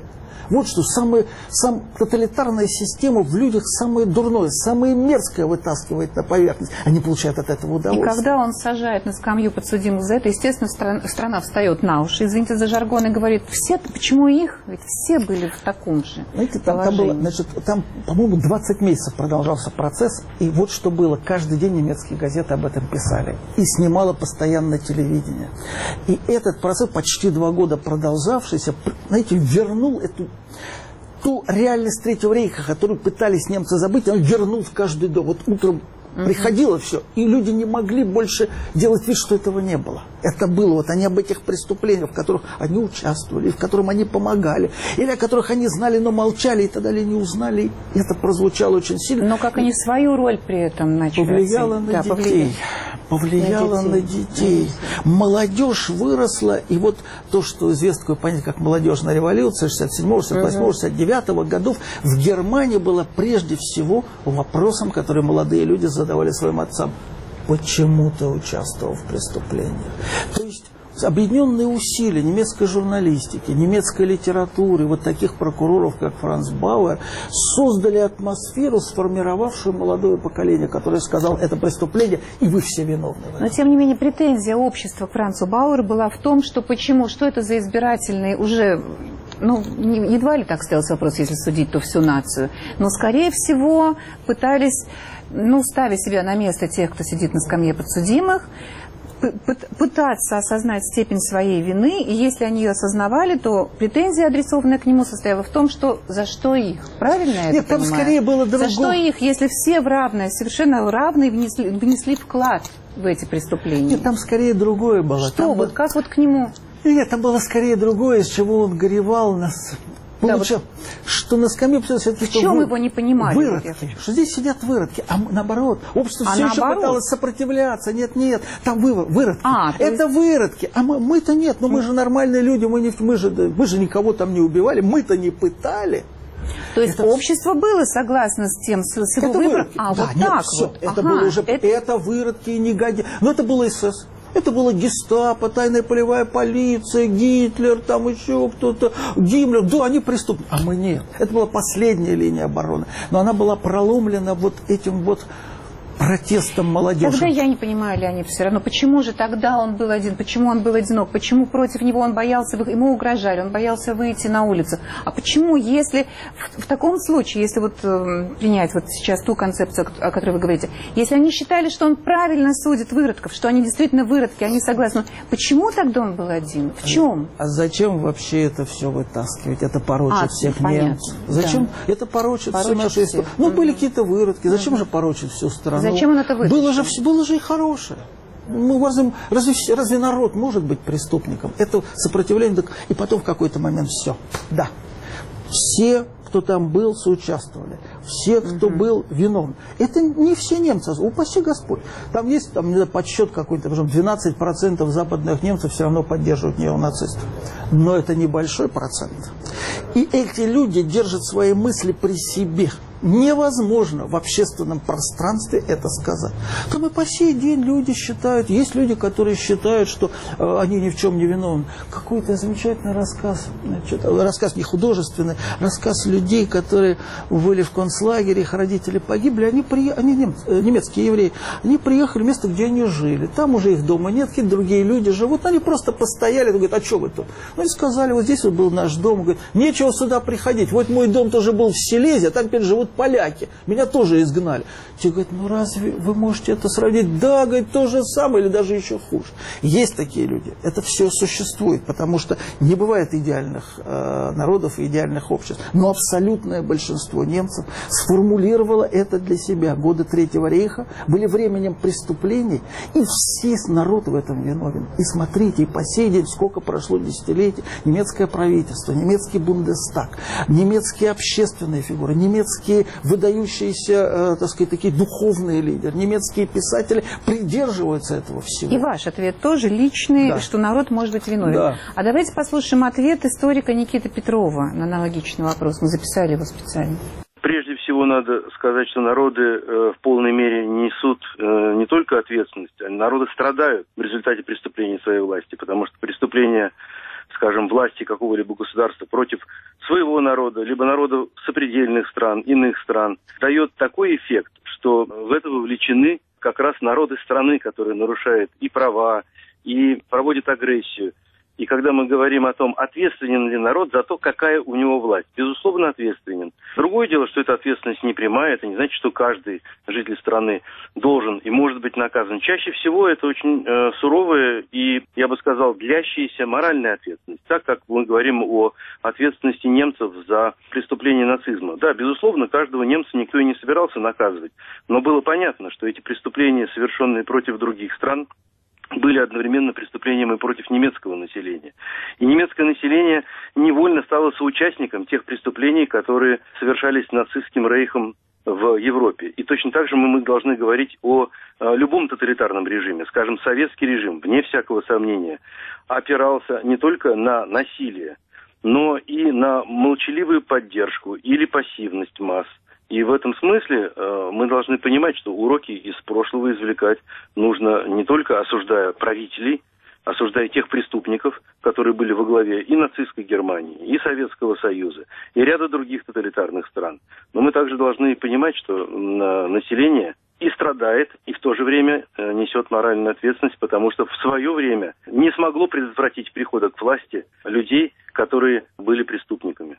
[SPEAKER 5] Вот что, самая, сам тоталитарная система в людях самое дурное, самое мерзкое вытаскивает на поверхность. Они получают от этого удовольствие.
[SPEAKER 4] И когда он сажает на скамью подсудимых за это, естественно, страна, страна встает на уши, извините за жаргон, и говорит, все, почему их? Ведь все были в таком же
[SPEAKER 5] Знаете, там, там, было, значит, там, по-моему, двадцать месяцев продолжался процесс, и вот что было. Каждый день немецкие газеты об этом писали. И снимало постоянно телевидение. И этот процесс, почти два года продолжавшийся, знаете, вернул эту ту реальность Третьего рейха, которую пытались немцы забыть, он вернул в каждый дом. Вот утром uh-huh. приходило все, и люди не могли больше делать вид, что этого не было. Это было. Вот они об этих преступлениях, в которых они участвовали, в которых они помогали, или о которых они знали, но молчали, и тогда не узнали. И это прозвучало очень сильно.
[SPEAKER 4] Но как они свою роль при этом начали?
[SPEAKER 5] Повлияло на
[SPEAKER 4] да,
[SPEAKER 5] детей.
[SPEAKER 4] Повлияли.
[SPEAKER 5] Повлияло на детей. На детей. Молодежь выросла, и вот то, что известно такое понятие, как молодежная революция шестьдесят седьмого, шестьдесят восьмого, шестьдесят девятого годов, в Германии было прежде всего вопросом, который молодые люди задавали своим отцам. Почему ты участвовал в преступлениях? То есть объединенные усилия немецкой журналистики, немецкой литературы, вот таких прокуроров, как Франц Бауэр, создали атмосферу, сформировавшую молодое поколение, которое сказало, это преступление, и вы все виновны.
[SPEAKER 4] Но, тем не менее, претензия общества к Францу Бауэру была в том, что почему, что это за избирательный уже... Ну, едва ли так ставился вопрос, если судить, то всю нацию. Но, скорее всего, пытались, ну, ставя себя на место тех, кто сидит на скамье подсудимых, пытаться осознать степень своей вины, и если они ее осознавали, то претензия, адресованная к нему, состояла в том, что за что их? Правильно я
[SPEAKER 5] Нет,
[SPEAKER 4] это
[SPEAKER 5] там
[SPEAKER 4] понимаю?
[SPEAKER 5] скорее было другое.
[SPEAKER 4] За что их, если все в равной, совершенно равные, внесли, внесли вклад в эти преступления?
[SPEAKER 5] Нет, там скорее другое было.
[SPEAKER 4] Что?
[SPEAKER 5] Там
[SPEAKER 4] Вот
[SPEAKER 5] было...
[SPEAKER 4] как вот к нему?
[SPEAKER 5] Нет, там было скорее другое, из чего он горевал нас. Получил, да, вот, что на скамье все-таки...
[SPEAKER 4] В чем вы, его не понимали?
[SPEAKER 5] Выродки. Что здесь сидят выродки. А наоборот, общество
[SPEAKER 4] а
[SPEAKER 5] все
[SPEAKER 4] наоборот?
[SPEAKER 5] еще пыталось сопротивляться. Нет, нет, там вы, выродки.
[SPEAKER 4] А,
[SPEAKER 5] это
[SPEAKER 4] есть...
[SPEAKER 5] выродки. А мы, мы-то нет, но мы же нормальные люди, мы, не, мы, же, мы же никого там не убивали, мы-то не пытали.
[SPEAKER 4] То есть
[SPEAKER 5] это...
[SPEAKER 4] общество было согласно с тем, с его
[SPEAKER 5] это
[SPEAKER 4] выбором?
[SPEAKER 5] Выродки.
[SPEAKER 4] А,
[SPEAKER 5] да,
[SPEAKER 4] вот
[SPEAKER 5] нет,
[SPEAKER 4] так
[SPEAKER 5] все,
[SPEAKER 4] вот.
[SPEAKER 5] Это
[SPEAKER 4] ага,
[SPEAKER 5] было уже...
[SPEAKER 4] Это...
[SPEAKER 5] это выродки и негодяи. Но это было СС. Это была гестапо, тайная полевая полиция, Гитлер, там еще кто-то, Гиммлер. Да, они преступники. А мы нет. Это была последняя линия обороны. Но она была проломлена вот этим вот протестом молодежи.
[SPEAKER 4] Тогда я не понимаю, Леонид, все равно, почему же тогда он был один, почему он был одинок, почему против него он боялся, ему угрожали, он боялся выйти на улицу. А почему, если в, в таком случае, если вот э, принять вот сейчас ту концепцию, о которой вы говорите, если они считали, что он правильно судит выродков, что они действительно выродки, они согласны, почему тогда он был один? В чем?
[SPEAKER 5] А, а зачем вообще это все вытаскивать? Это порочит
[SPEAKER 4] а,
[SPEAKER 5] всех
[SPEAKER 4] понятно.
[SPEAKER 5] немцев. Зачем? Да. Это порочит, порочит всю нашу историю. Ну, mm-hmm. были какие-то выродки, зачем mm-hmm. же порочить всю страну?
[SPEAKER 4] Зачем он это вытащил?
[SPEAKER 5] Было же, было же и хорошее. Ну, разве, разве, разве народ может быть преступником? Это сопротивление, и потом в какой-то момент все. Да, все, кто там был, соучаствовали. Все, кто угу. был виновен. Это не все немцы, упаси Господь. Там есть там, подсчет какой-то, двенадцать процентов западных немцев все равно поддерживают неонацистов. Но это небольшой процент. И эти люди держат свои мысли при себе. Невозможно в общественном пространстве это сказать. Там и по сей день люди считают, есть люди, которые считают, что э, они ни в чем не виновны. Какой-то замечательный рассказ, значит, рассказ не художественный, рассказ людей, которые были в концлагере, их родители погибли, они, при... они немцы, э, немецкие евреи, они приехали в место, где они жили. Там уже их дома нет, какие-то другие люди живут, они просто постояли, говорят, а что вы тут? Ну и сказали, вот здесь вот был наш дом, говорят, нечего сюда приходить, вот мой дом тоже был в Силезии, а там теперь живут поляки. Меня тоже изгнали. Те говорят, ну разве вы можете это сравнить? Да, говорит, то же самое или даже еще хуже. Есть такие люди. Это все существует, потому что не бывает идеальных э, народов и идеальных обществ. Но абсолютное большинство немцев сформулировало это для себя. Годы Третьего рейха были временем преступлений, и все народ в этом виновен. И смотрите, и по сей день, сколько прошло десятилетий, немецкое правительство, немецкий Бундестаг, немецкие общественные фигуры, немецкие выдающиеся, э, так сказать, такие духовные лидеры, немецкие писатели придерживаются этого всего.
[SPEAKER 4] И ваш ответ тоже личный, да. что народ может быть виновен.
[SPEAKER 5] Да.
[SPEAKER 4] А давайте послушаем ответ историка Никиты Петрова на аналогичный вопрос. Мы записали его специально.
[SPEAKER 6] Прежде всего надо сказать, что народы э, в полной мере несут э, не только ответственность, а народы страдают в результате преступления своей власти, потому что преступления, с скажем, власти какого-либо государства против своего народа, либо народов сопредельных стран, иных стран, дает такой эффект, что в это вовлечены как раз народы страны, которые нарушают и права, и проводят агрессию. И когда мы говорим о том, ответственен ли народ за то, какая у него власть, безусловно, ответственен. Другое дело, что эта ответственность не прямая, это не значит, что каждый житель страны должен и может быть наказан. Чаще всего это очень э, суровая и, я бы сказал, длящаяся моральная ответственность, так как мы говорим о ответственности немцев за преступления нацизма. Да, безусловно, каждого немца никто и не собирался наказывать, но было понятно, что эти преступления, совершенные против других стран, были одновременно преступлением и против немецкого населения. И немецкое население невольно стало соучастником тех преступлений, которые совершались нацистским рейхом в Европе. И точно так же мы, мы должны говорить о, о любом тоталитарном режиме. Скажем, советский режим, вне всякого сомнения, опирался не только на насилие, но и на молчаливую поддержку или пассивность масс. И в этом смысле э, мы должны понимать, что уроки из прошлого извлекать нужно не только осуждая правителей, осуждая тех преступников, которые были во главе и нацистской Германии, и Советского Союза, и ряда других тоталитарных стран. Но мы также должны понимать, что э, население и страдает, и в то же время э, несет моральную ответственность, потому что в свое время не смогло предотвратить прихода к власти людей, которые были преступниками.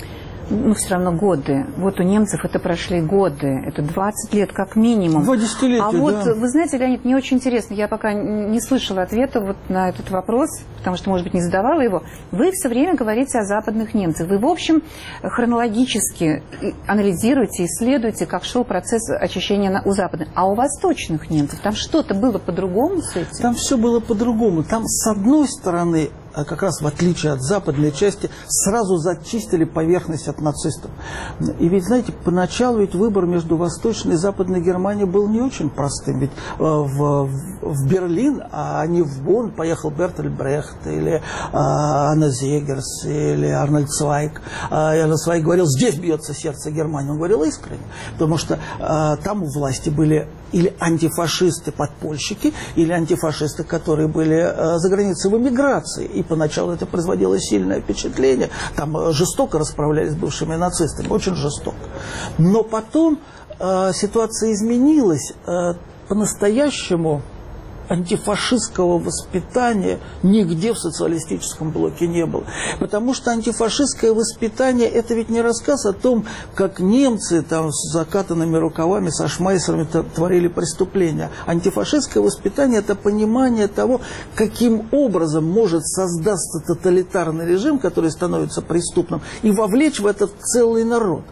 [SPEAKER 4] Ну, все равно годы. Вот у немцев это прошли годы. Это двадцать лет как минимум.
[SPEAKER 5] Два десятилетия,
[SPEAKER 4] А вот,
[SPEAKER 5] да.
[SPEAKER 4] вы знаете, Леонид, мне очень интересно. Я пока не слышала ответа вот на этот вопрос, потому что, может быть, не задавала его. Вы все время говорите о западных немцах. Вы, в общем, хронологически анализируете, исследуете, как шел процесс очищения у западных. А у восточных немцев там что-то было по-другому с этим?
[SPEAKER 5] Там все было по-другому. Там, с одной стороны, как раз в отличие от западной части, сразу зачистили поверхность от нацистов. И ведь, знаете, поначалу ведь выбор между Восточной и Западной Германией был не очень простым. Ведь э, в, в Берлин, а не в Бонн, поехал Бертольд Брехт или э, Анна Зегерс или Арнольд Цвайг. Э, и Арнольд Цвайг говорил, здесь бьется сердце Германии. Он говорил искренне, потому что э, там у власти были или антифашисты-подпольщики, или антифашисты, которые были э, за границей в эмиграции. И поначалу это производило сильное впечатление. Там э, жестоко расправлялись с бывшими нацистами, очень жестоко. Но потом э, ситуация изменилась. Э, по-настоящему антифашистского воспитания нигде в социалистическом блоке не было. Потому что антифашистское воспитание – это ведь не рассказ о том, как немцы там с закатанными рукавами, со шмайсерами творили преступления. Антифашистское воспитание – это понимание того, каким образом может создаться тоталитарный режим, который становится преступным, и вовлечь в этот целый народ.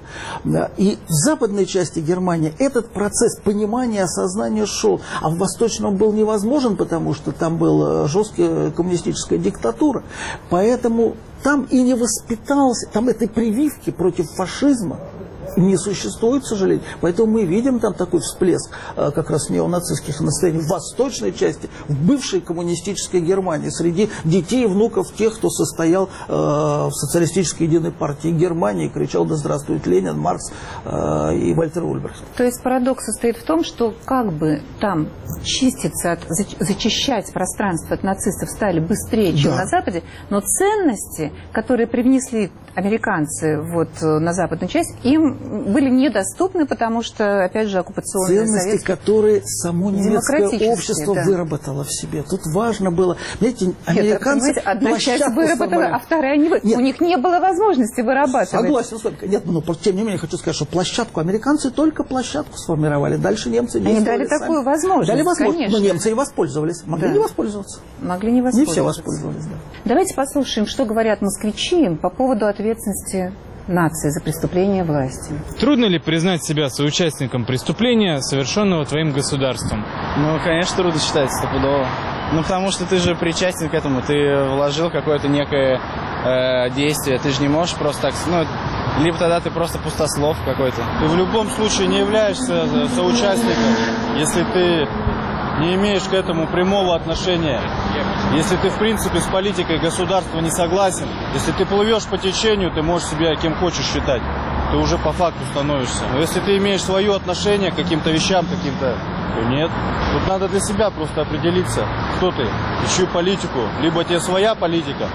[SPEAKER 5] И в западной части Германии этот процесс понимания, осознания шел, а в восточном был невозможно, потому что там была жесткая коммунистическая диктатура. Поэтому там и не воспитался, там этой прививки против фашизма не существует, к сожалению. Поэтому мы видим там такой всплеск как раз неонацистских настроений в восточной части, в бывшей коммунистической Германии, среди детей и внуков тех, кто состоял э, в социалистической единой партии Германии и кричал «Да здравствует Ленин, Маркс э, и Вальтер Ульбрихт».
[SPEAKER 4] То есть парадокс состоит в том, что как бы там чиститься, от, зачищать пространство от нацистов стали быстрее, чем
[SPEAKER 5] да.
[SPEAKER 4] на Западе, но ценности, которые привнесли американцы вот на западную часть, им были недоступны, потому что, опять же, оккупационные
[SPEAKER 5] ценности,
[SPEAKER 4] советские...
[SPEAKER 5] которые само немецкое общество
[SPEAKER 4] да.
[SPEAKER 5] выработало в себе. Тут важно было... Знаете, американцы...
[SPEAKER 4] Нет, одна часть выработала, а вторая не выработала. У них не было возможности вырабатывать.
[SPEAKER 5] Согласен с вами. Нет, но тем не менее, хочу сказать, что площадку американцы только площадку сформировали. Дальше немцы
[SPEAKER 4] действовали. Они дали сами. Такую возможность,
[SPEAKER 5] Дали возможность,
[SPEAKER 4] конечно.
[SPEAKER 5] но немцы и воспользовались. Могли
[SPEAKER 4] да.
[SPEAKER 5] не воспользоваться.
[SPEAKER 4] Могли не воспользоваться.
[SPEAKER 5] Не все воспользовались, да.
[SPEAKER 4] Давайте послушаем, что говорят москвичи по поводу ответственности нации за преступление власти.
[SPEAKER 7] Трудно ли признать себя соучастником преступления, совершенного твоим государством?
[SPEAKER 8] Ну, конечно, трудно считать, стопудово. Ну, потому что ты же причастен к этому, ты вложил какое-то некое э, действие, ты же не можешь просто так... Ну, либо тогда ты просто пустослов какой-то.
[SPEAKER 9] Ты в любом случае не являешься соучастником, если ты не имеешь к этому прямого отношения. Если ты, в принципе, с политикой государства не согласен, если ты плывешь по течению, ты можешь себя кем хочешь считать. Ты уже по факту становишься. Но если ты имеешь свое отношение к каким-то вещам, каким-то, то нет. Тут надо для себя просто определиться, кто ты, и чью политику. Либо тебе своя политика,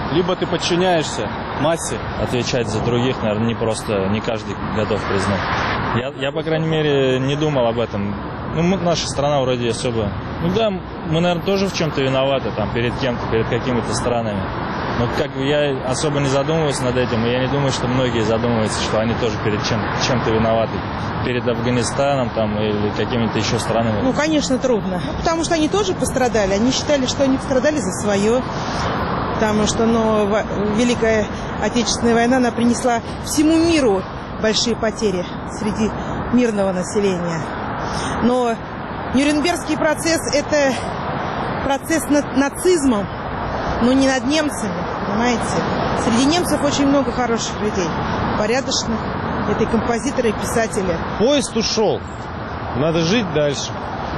[SPEAKER 9] либо ты подчиняешься массе.
[SPEAKER 10] Отвечать за других, наверное, не просто, не каждый готов признать. Я, я, по крайней мере, не думал об этом. Ну, мы, наша страна вроде особо... Ну да, мы, наверное, тоже в чем-то виноваты, там, перед кем-то, перед какими-то странами. Но как бы я особо не задумываюсь над этим, и я не думаю, что многие задумываются, что они тоже перед чем, чем-то виноваты. Перед Афганистаном там, или какими-то еще странами.
[SPEAKER 11] Ну, конечно, трудно. Потому что они тоже пострадали. Они считали, что они пострадали за свое. Потому что ну, Великая Отечественная война, она принесла всему миру большие потери среди мирного населения. Но Нюрнбергский процесс – это процесс над нацизмом, но не над немцами, понимаете? Среди немцев очень много хороших людей, порядочных. Это и композиторы, и писатели.
[SPEAKER 12] Поезд ушел, надо жить дальше.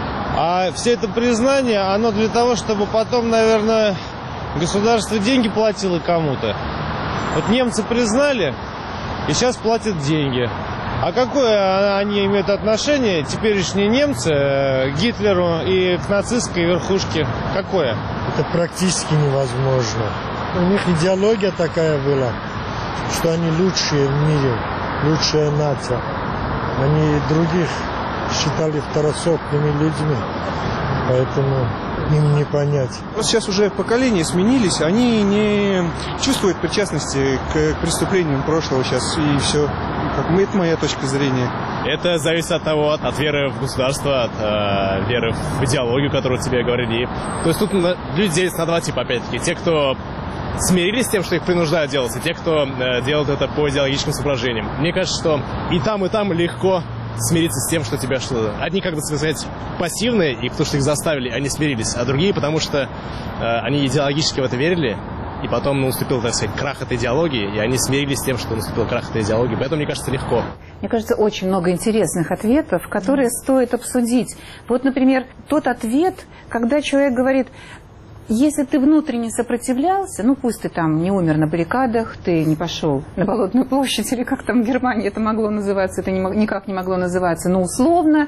[SPEAKER 12] А все это признание, оно для того, чтобы потом, наверное, государство деньги платило кому-то. Вот немцы признали, и сейчас платят деньги. А какое они имеют отношение, теперешние немцы, к Гитлеру и к нацистской верхушке? Какое?
[SPEAKER 13] Это практически невозможно. У них идеология такая была, что они лучшие в мире, лучшая нация. Они других считали второсортными людьми, поэтому им не понять.
[SPEAKER 14] Сейчас уже поколения сменились, они не чувствуют причастности к преступлениям прошлого сейчас, и все. Это моя точка зрения.
[SPEAKER 15] Это зависит от того, от, от веры в государство, от э, веры в идеологию, которую тебе говорили. То есть тут люди делятся на два типа, опять-таки. Те, кто смирились с тем, что их принуждают делать, и те, кто э, делает это по идеологическим соображениям. Мне кажется, что и там, и там легко смириться с тем, что тебя что-то... Одни, как бы сказать, пассивные, и потому что их заставили, они смирились, а другие, потому что э, они идеологически в это верили, и потом наступил, так сказать, крах этой идеологии, и они смирились с тем, что наступил крах этой идеологии. Поэтому, мне кажется, легко.
[SPEAKER 4] Мне кажется, очень много интересных ответов, которые стоит обсудить. Вот, например, тот ответ, когда человек говорит... Если ты внутренне сопротивлялся, ну пусть ты там не умер на баррикадах, ты не пошел на Болотную площадь, или как там в Германии это могло называться, это никак не могло называться, но условно,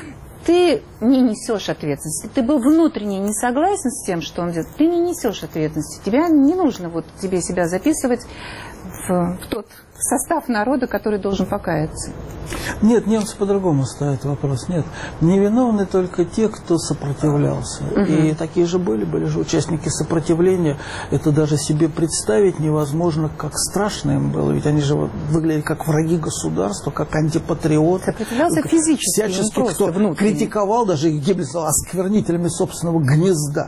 [SPEAKER 4] ты не несешь ответственности. Ты был внутренне не согласен с тем, что он делает, ты не несешь ответственности. Тебя не нужно вот тебе себя записывать в, в тот в состав народа, который должен покаяться.
[SPEAKER 5] Нет, немцы по-другому ставят вопрос. Нет, невиновны только те, кто сопротивлялся. Угу. И такие же были, были же участники сопротивления. Это даже себе представить невозможно, как страшно им было. Ведь они же выглядели как враги государства, как антипатриоты.
[SPEAKER 4] Сопротивлялся физически,
[SPEAKER 5] всячески, кто внутренне критиковал даже Геббельс осквернителями собственного гнезда.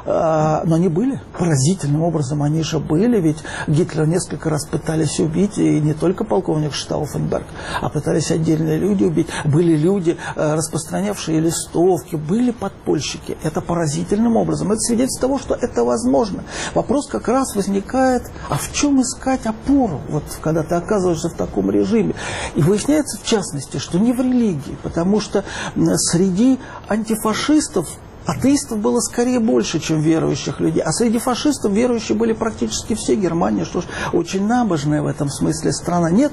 [SPEAKER 5] А, но они были поразительным образом, они же были. Ведь Гитлера несколько раз пытались убить, и не только полковник Штауфенберг, а пытались отдельные люди убить. Были люди, распространявшие листовки, были подпольщики. Это поразительным образом. Это свидетельство того, что это возможно. Вопрос как раз возникает, а в чем искать опору, вот, когда ты оказываешься в таком режиме. И выясняется, в частности, что не в религии, потому что среди антифашистов атеистов было скорее больше, чем верующих людей. А среди фашистов верующие были практически все. Германия, что ж, очень набожная в этом смысле страна. Нет,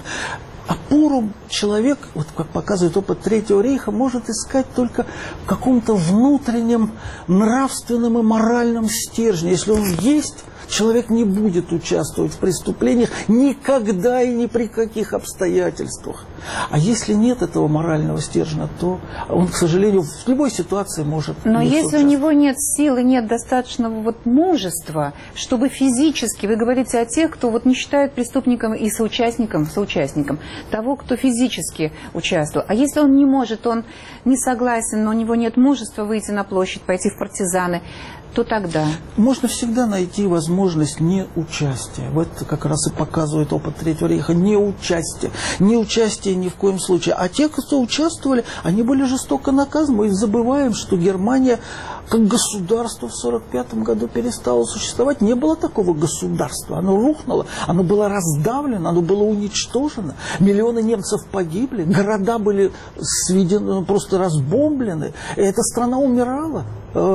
[SPEAKER 5] опору человек, вот как показывает опыт Третьего рейха, может искать только в каком-то внутреннем нравственном и моральном стержне. Если он есть, человек не будет участвовать в преступлениях никогда и ни при каких обстоятельствах. А если нет этого морального стержня, то он, к сожалению, в любой ситуации может...
[SPEAKER 4] Но если у него нет сил и нет достаточного вот мужества, чтобы физически, вы говорите о тех, кто вот не считает преступником и соучастником, соучастником того, кто физически участвовал. А если он не может, он не согласен, но у него нет мужества выйти на площадь, пойти в партизаны, то тогда?
[SPEAKER 5] Можно всегда найти возможность неучастия. Вот как раз и показывает опыт Третьего рейха. Неучастие. Неучастие ни в коем случае. А те, кто участвовали, они были жестоко наказаны. Мы забываем, что Германия как государство в сорок пятом году перестало существовать. Не было такого государства. Оно рухнуло, оно было раздавлено, оно было уничтожено. Миллионы немцев погибли, города были сведены, просто разбомблены. И эта страна умирала.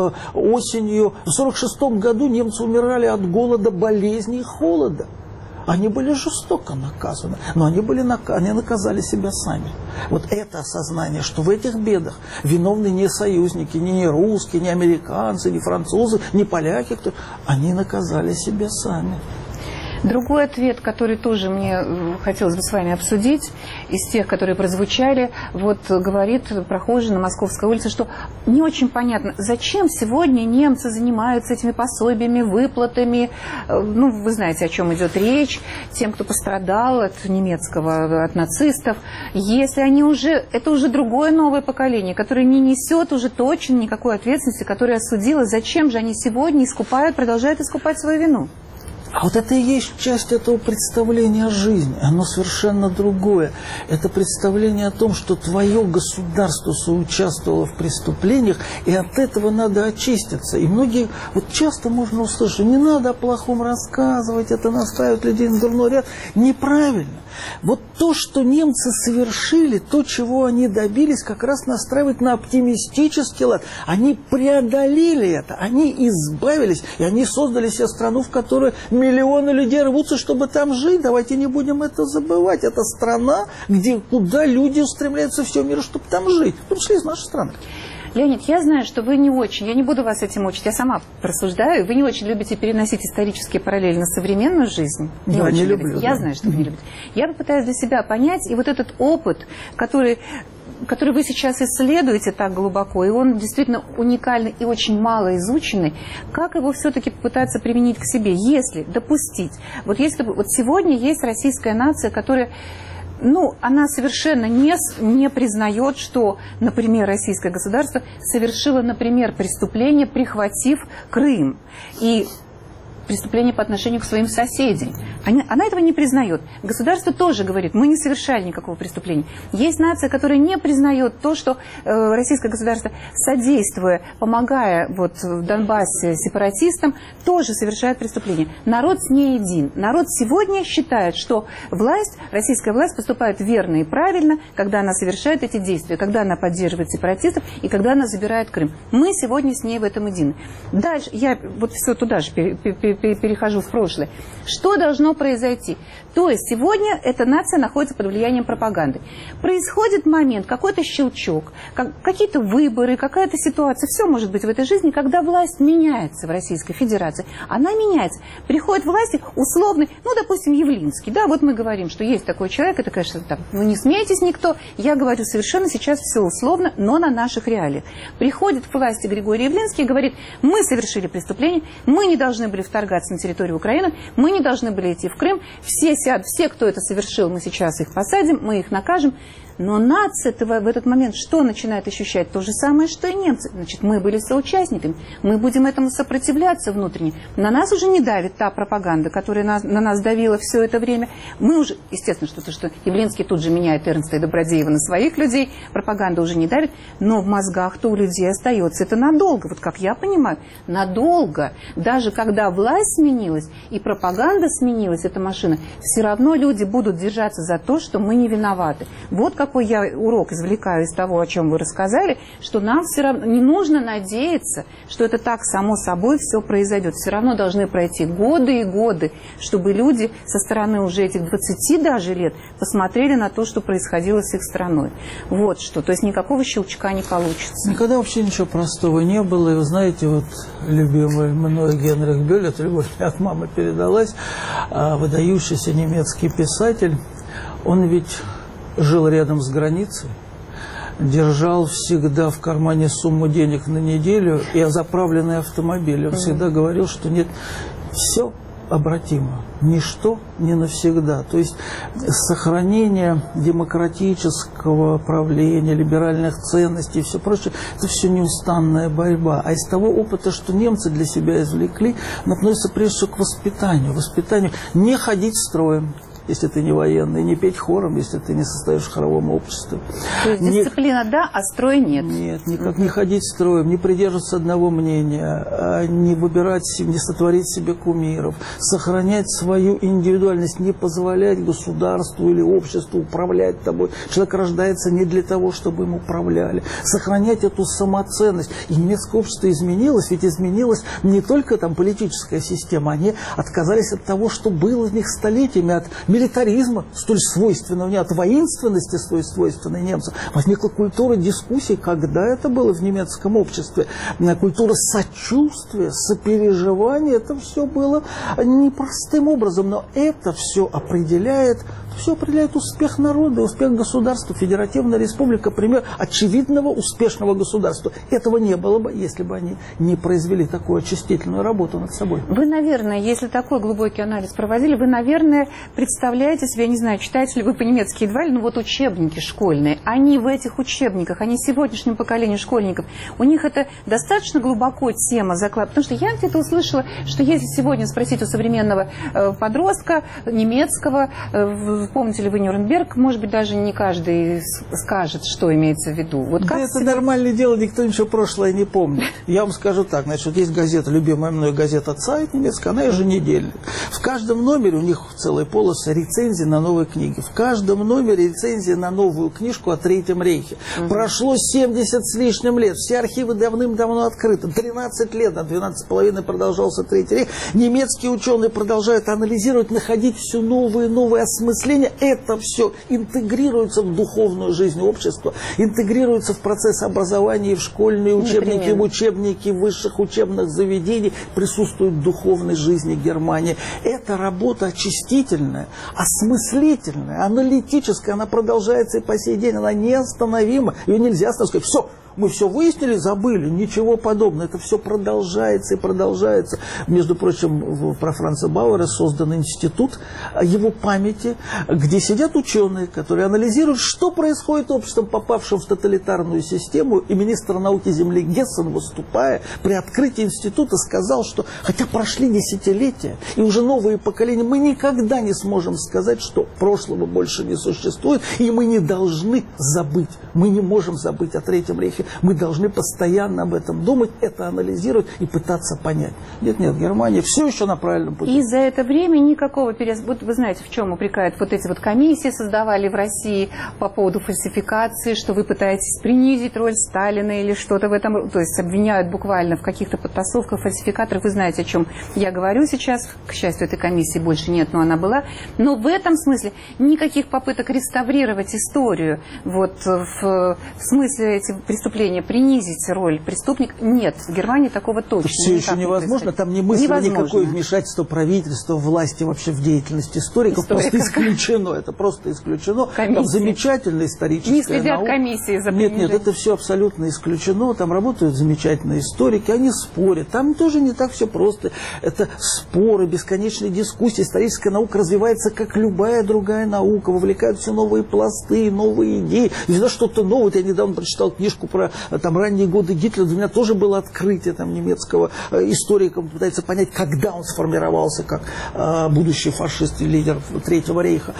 [SPEAKER 5] Осенью в сорок шестом году немцы умирали от голода, болезней и холода. Они были жестоко наказаны, но они, были нак... они наказали себя сами. Вот это осознание, что в этих бедах виновны не союзники, не русские, не американцы, не французы, не поляки, кто... они наказали себя сами.
[SPEAKER 4] Другой ответ, который тоже мне хотелось бы с вами обсудить, из тех, которые прозвучали, вот говорит прохожий на Московской улице, что не очень понятно, зачем сегодня немцы занимаются этими пособиями, выплатами, ну, вы знаете, о чем идет речь, тем, кто пострадал от немецкого, от нацистов, если они уже, это уже другое новое поколение, которое не несет уже точно никакой ответственности, которое осудило, зачем же они сегодня искупают, продолжают искупать свою вину?
[SPEAKER 5] А вот это и есть часть этого представления о жизни. Оно совершенно другое. Это представление о том, что твое государство соучаствовало в преступлениях, и от этого надо очиститься. И многие, вот часто можно услышать, не надо о плохом рассказывать, это наставит людей на дурной ряд. Неправильно. Вот то, что немцы совершили, то, чего они добились, как раз настраивает на оптимистический лад. Они преодолели это, они избавились, и они создали себе страну, в которой миллионы людей рвутся, чтобы там жить. Давайте не будем это забывать. Это страна, где, куда люди устремляются всего мира, чтобы там жить. В том числе из нашей страны.
[SPEAKER 4] Леонид, я знаю, что вы не очень, я не буду вас этим учить, я сама рассуждаю, вы не очень любите переносить исторические параллели на современную жизнь. Не
[SPEAKER 5] я
[SPEAKER 4] очень
[SPEAKER 5] не
[SPEAKER 4] любите.
[SPEAKER 5] люблю.
[SPEAKER 4] Я
[SPEAKER 5] да.
[SPEAKER 4] знаю, что вы не любите. Я попытаюсь для себя понять, и вот этот опыт, который, который вы сейчас исследуете так глубоко, и он действительно уникальный и очень мало изученный, как его все-таки попытаться применить к себе, если допустить. Вот, если, вот сегодня есть российская нация, которая... Ну, она совершенно не, не признает, что, например, российское государство совершило, например, преступление, прихватив Крым. И преступление по отношению к своим соседям. Они, она этого не признает. Государство тоже говорит, мы не совершали никакого преступления. Есть нация, которая не признает то, что э, российское государство, содействуя, помогая вот, в Донбассе сепаратистам, тоже совершает преступление. Народ с ней един. Народ сегодня считает, что власть, российская власть поступает верно и правильно, когда она совершает эти действия, когда она поддерживает сепаратистов и когда она забирает Крым. Мы сегодня с ней в этом едины. Дальше, я вот все туда же перехожу в прошлое. Что должно произойти? То есть сегодня эта нация находится под влиянием пропаганды. Происходит момент, какой-то щелчок, как, какие-то выборы, какая-то ситуация. Все может быть в этой жизни, когда власть меняется в Российской Федерации. Она меняется. Приходит власти условный, ну, допустим, Явлинский. Да, вот мы говорим, что есть такой человек, это, конечно, там, ну, не смейтесь никто. Я говорю совершенно сейчас все условно, но на наших реалиях. Приходит к власти Григорий Явлинский и говорит, мы совершили преступление, мы не должны были вторгаться на территорию Украины, мы не должны были идти в Крым, все сядут, все, кто это совершил, мы сейчас их посадим, мы их накажем. Но нация в этот момент что начинает ощущать? То же самое, что и немцы. Значит, мы были соучастниками, мы будем этому сопротивляться внутренне. На нас уже не давит та пропаганда, которая на, на нас давила все это время. Мы уже, естественно, что-то, что Явлинский тут же меняет Эрнста и Добродеева на своих людей, пропаганда уже не давит, но в мозгах-то у людей остается это надолго. Вот как я понимаю, надолго. Даже когда власть сменилась и пропаганда сменилась, эта машина, все равно люди будут держаться за то, что мы не виноваты. Вот как какой я урок извлекаю из того, о чем вы рассказали, что нам все равно не нужно надеяться, что это так само собой все произойдет. Все равно должны пройти годы и годы, чтобы люди со стороны уже этих двадцати даже лет посмотрели на то, что происходило с их страной. Вот что. То есть никакого щелчка не получится.
[SPEAKER 5] Никогда вообще ничего простого не было. И вы знаете, вот любимый мной Генрих Бёль, эта любовь от мамы передалась, выдающийся немецкий писатель, он ведь жил рядом с границей, держал всегда в кармане сумму денег на неделю и заправленный автомобиль. Он mm-hmm. всегда говорил, что нет, все обратимо, ничто не навсегда. То есть сохранение демократического правления, либеральных ценностей и все прочее, это все неустанная борьба. А из того опыта, что немцы для себя извлекли, относится прежде всего к воспитанию. Воспитанию не ходить строем, если ты не военный, не петь хором, если ты не состоишь в хоровом обществе.
[SPEAKER 4] То есть не, дисциплина да, а строй нет?
[SPEAKER 5] Нет, никак не ходить строем, не придерживаться одного мнения, не выбирать, не сотворить себе кумиров, сохранять свою индивидуальность, не позволять государству или обществу управлять тобой. Человек рождается не для того, чтобы им управляли. Сохранять эту самоценность. И немецкое общество изменилось, ведь изменилась не только там политическая система, они отказались от того, что было в них столетиями, от милитаризма, столь свойственного, не от воинственности, столь свойственной немцам, возникла культура дискуссий, когда это было в немецком обществе. Культура сочувствия, сопереживания, это все было непростым образом, но это все определяет, все определяет успех народа, успех государства. Федеративная республика — пример очевидного успешного государства. Этого не было бы, если бы они не произвели такую очистительную работу над собой.
[SPEAKER 4] Вы, наверное, если такой глубокий анализ проводили, вы, наверное, представляете себе, я не знаю, читаете ли вы по-немецки едва ли, но вот учебники школьные, они в этих учебниках, они сегодняшнему поколению школьников, у них это достаточно глубоко тема заклад. Потому что я где-то услышала, что если сегодня спросить у современного э, подростка немецкого, э, помните ли вы Нюрнберг, может быть, даже не каждый скажет, что имеется в виду. Вот
[SPEAKER 5] да
[SPEAKER 4] как
[SPEAKER 5] это
[SPEAKER 4] сегодня...
[SPEAKER 5] нормальное дело, никто ничего прошлое не помнит. Я вам скажу так, значит, вот есть газета, любимая мной газета «Цайт» немецкая, она еженедельная. В каждом номере у них целая полоса рецензий на новые книги. В каждом номере рецензии на новую книжку о Третьем рейхе. Угу. Прошло семьдесят с лишним лет, все архивы давным-давно открыты. тринадцать лет, на двенадцать с половиной продолжался Третий рейх. Немецкие ученые продолжают анализировать, находить все новые и новые осмысления. Это все интегрируется в духовную жизнь общества, интегрируется в процесс образования и в школьные учебники, в учебники высших учебных заведений, присутствует в духовной жизни Германии. Это работа очистительная, осмыслительная, аналитическая, она продолжается и по сей день, она неостановима, ее нельзя сказать, все, мы все выяснили, забыли, ничего подобного. Это все продолжается и продолжается. Между прочим, про Франца Бауэра создан институт его памяти, где сидят ученые, которые анализируют, что происходит с обществом, попавшим в тоталитарную систему. И министр науки земли Гессен, выступая при открытии института, сказал, что хотя прошли десятилетия и уже новые поколения, мы никогда не сможем сказать, что прошлого больше не существует, и мы не должны забыть. Мы не можем забыть о Третьем рейхе. Мы должны постоянно об этом думать, это анализировать и пытаться понять. Нет, нет, Германия все еще на правильном пути.
[SPEAKER 4] И за это время никакого перес... Вот вы знаете, в чем упрекают вот эти вот комиссии, создавали в России по поводу фальсификации, что вы пытаетесь принизить роль Сталина или что-то в этом, то есть обвиняют буквально в каких-то подтасовках, фальсификаторах. Вы знаете, о чем я говорю сейчас. К счастью, этой комиссии больше нет, но она была. Но в этом смысле никаких попыток реставрировать историю, вот в, в смысле эти преступления, принизить роль преступника, нет. В Германии такого точно
[SPEAKER 5] все еще невозможно. Там не мысленно
[SPEAKER 4] невозможно.
[SPEAKER 5] Никакое вмешательство правительства, власти вообще в деятельность историков. Историка. Просто исключено. Это просто исключено. Там замечательная историческая
[SPEAKER 4] не следят
[SPEAKER 5] наука.
[SPEAKER 4] Комиссии за
[SPEAKER 5] Нет, нет, это все абсолютно исключено. Там работают замечательные историки, они спорят. Там тоже не так все просто. Это споры, бесконечные дискуссии. Историческая наука развивается, как любая другая наука. Вовлекают все новые пласты, новые идеи. И всегда что-то новое. Я недавно прочитал книжку про там, ранние годы Гитлера. Для меня тоже было открытие там, немецкого э, историка. Он пытается понять, когда он сформировался как э, будущий фашист и лидер Третьего рейха.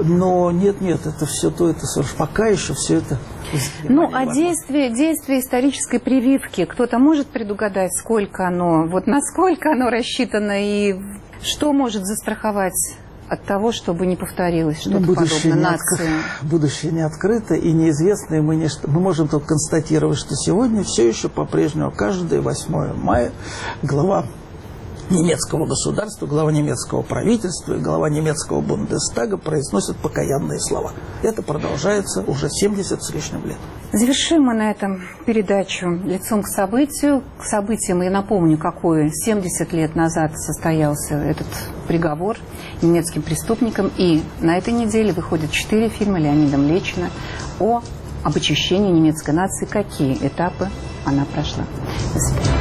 [SPEAKER 5] Но нет, нет, это все то, это пока еще все это...
[SPEAKER 4] Ну, а действие, действие исторической прививки, кто-то может предугадать, сколько оно, вот насколько оно рассчитано и что может застраховать от того, чтобы не повторилось что-то
[SPEAKER 5] ну,
[SPEAKER 4] подобное
[SPEAKER 5] нации? Будущее не открыто и неизвестно, и мы, не, мы можем только констатировать, что сегодня все еще по-прежнему каждое восьмое мая глава немецкого государства, глава немецкого правительства и глава немецкого Бундестага произносят покаянные слова. Это продолжается уже семьдесят с лишним лет.
[SPEAKER 4] Завершим мы на этом передачу «Лицом к событию». К событиям я напомню, какой семьдесят лет назад состоялся этот приговор немецким преступникам. И на этой неделе выходят четыре фильма Леонида Млечина о об очищении немецкой нации, какие этапы она прошла. До свидания.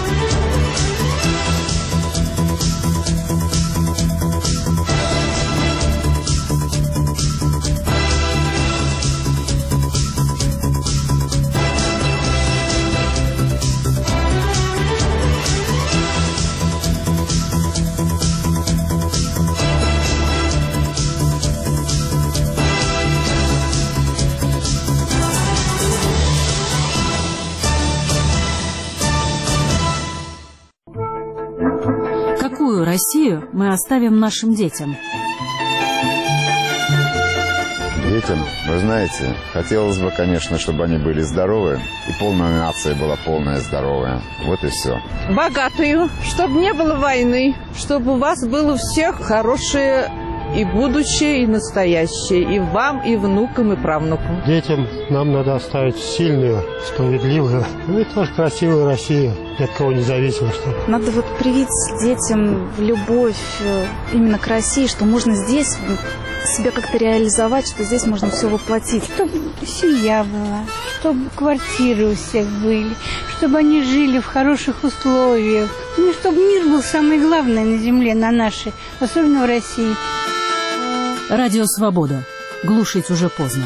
[SPEAKER 16] Россию мы оставим нашим детям.
[SPEAKER 17] Детям, вы знаете, хотелось бы, конечно, чтобы они были здоровы, и полная нация была полная здоровая. Вот и все.
[SPEAKER 18] Богатую, чтобы не было войны, чтобы у вас было у всех хорошее и будущее, и настоящее, и вам, и внукам, и правнукам.
[SPEAKER 19] Детям нам надо оставить сильную, справедливую, ну и тоже красивую Россию, ни от кого не зависимо. Что...
[SPEAKER 20] Надо вот привить детям любовь именно к России, что можно здесь себя как-то реализовать, что здесь можно все воплотить.
[SPEAKER 21] Чтобы семья была, чтобы квартиры у всех были, чтобы они жили в хороших условиях. Ну, чтобы мир был самое главное на земле, на нашей, особенно в России.
[SPEAKER 16] Радио «Свобода». Глушить уже поздно.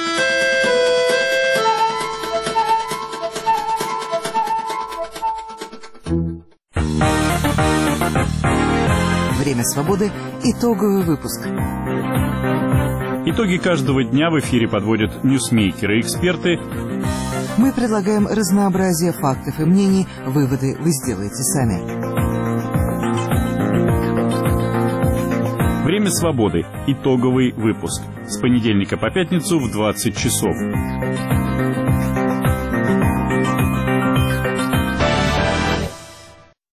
[SPEAKER 22] Время свободы. Итоговый выпуск.
[SPEAKER 23] Итоги каждого дня в эфире подводят ньюсмейкеры и эксперты.
[SPEAKER 22] Мы предлагаем разнообразие фактов и мнений. Выводы вы сделаете сами.
[SPEAKER 23] Время свободы. Итоговый выпуск. С понедельника по пятницу в двадцать часов.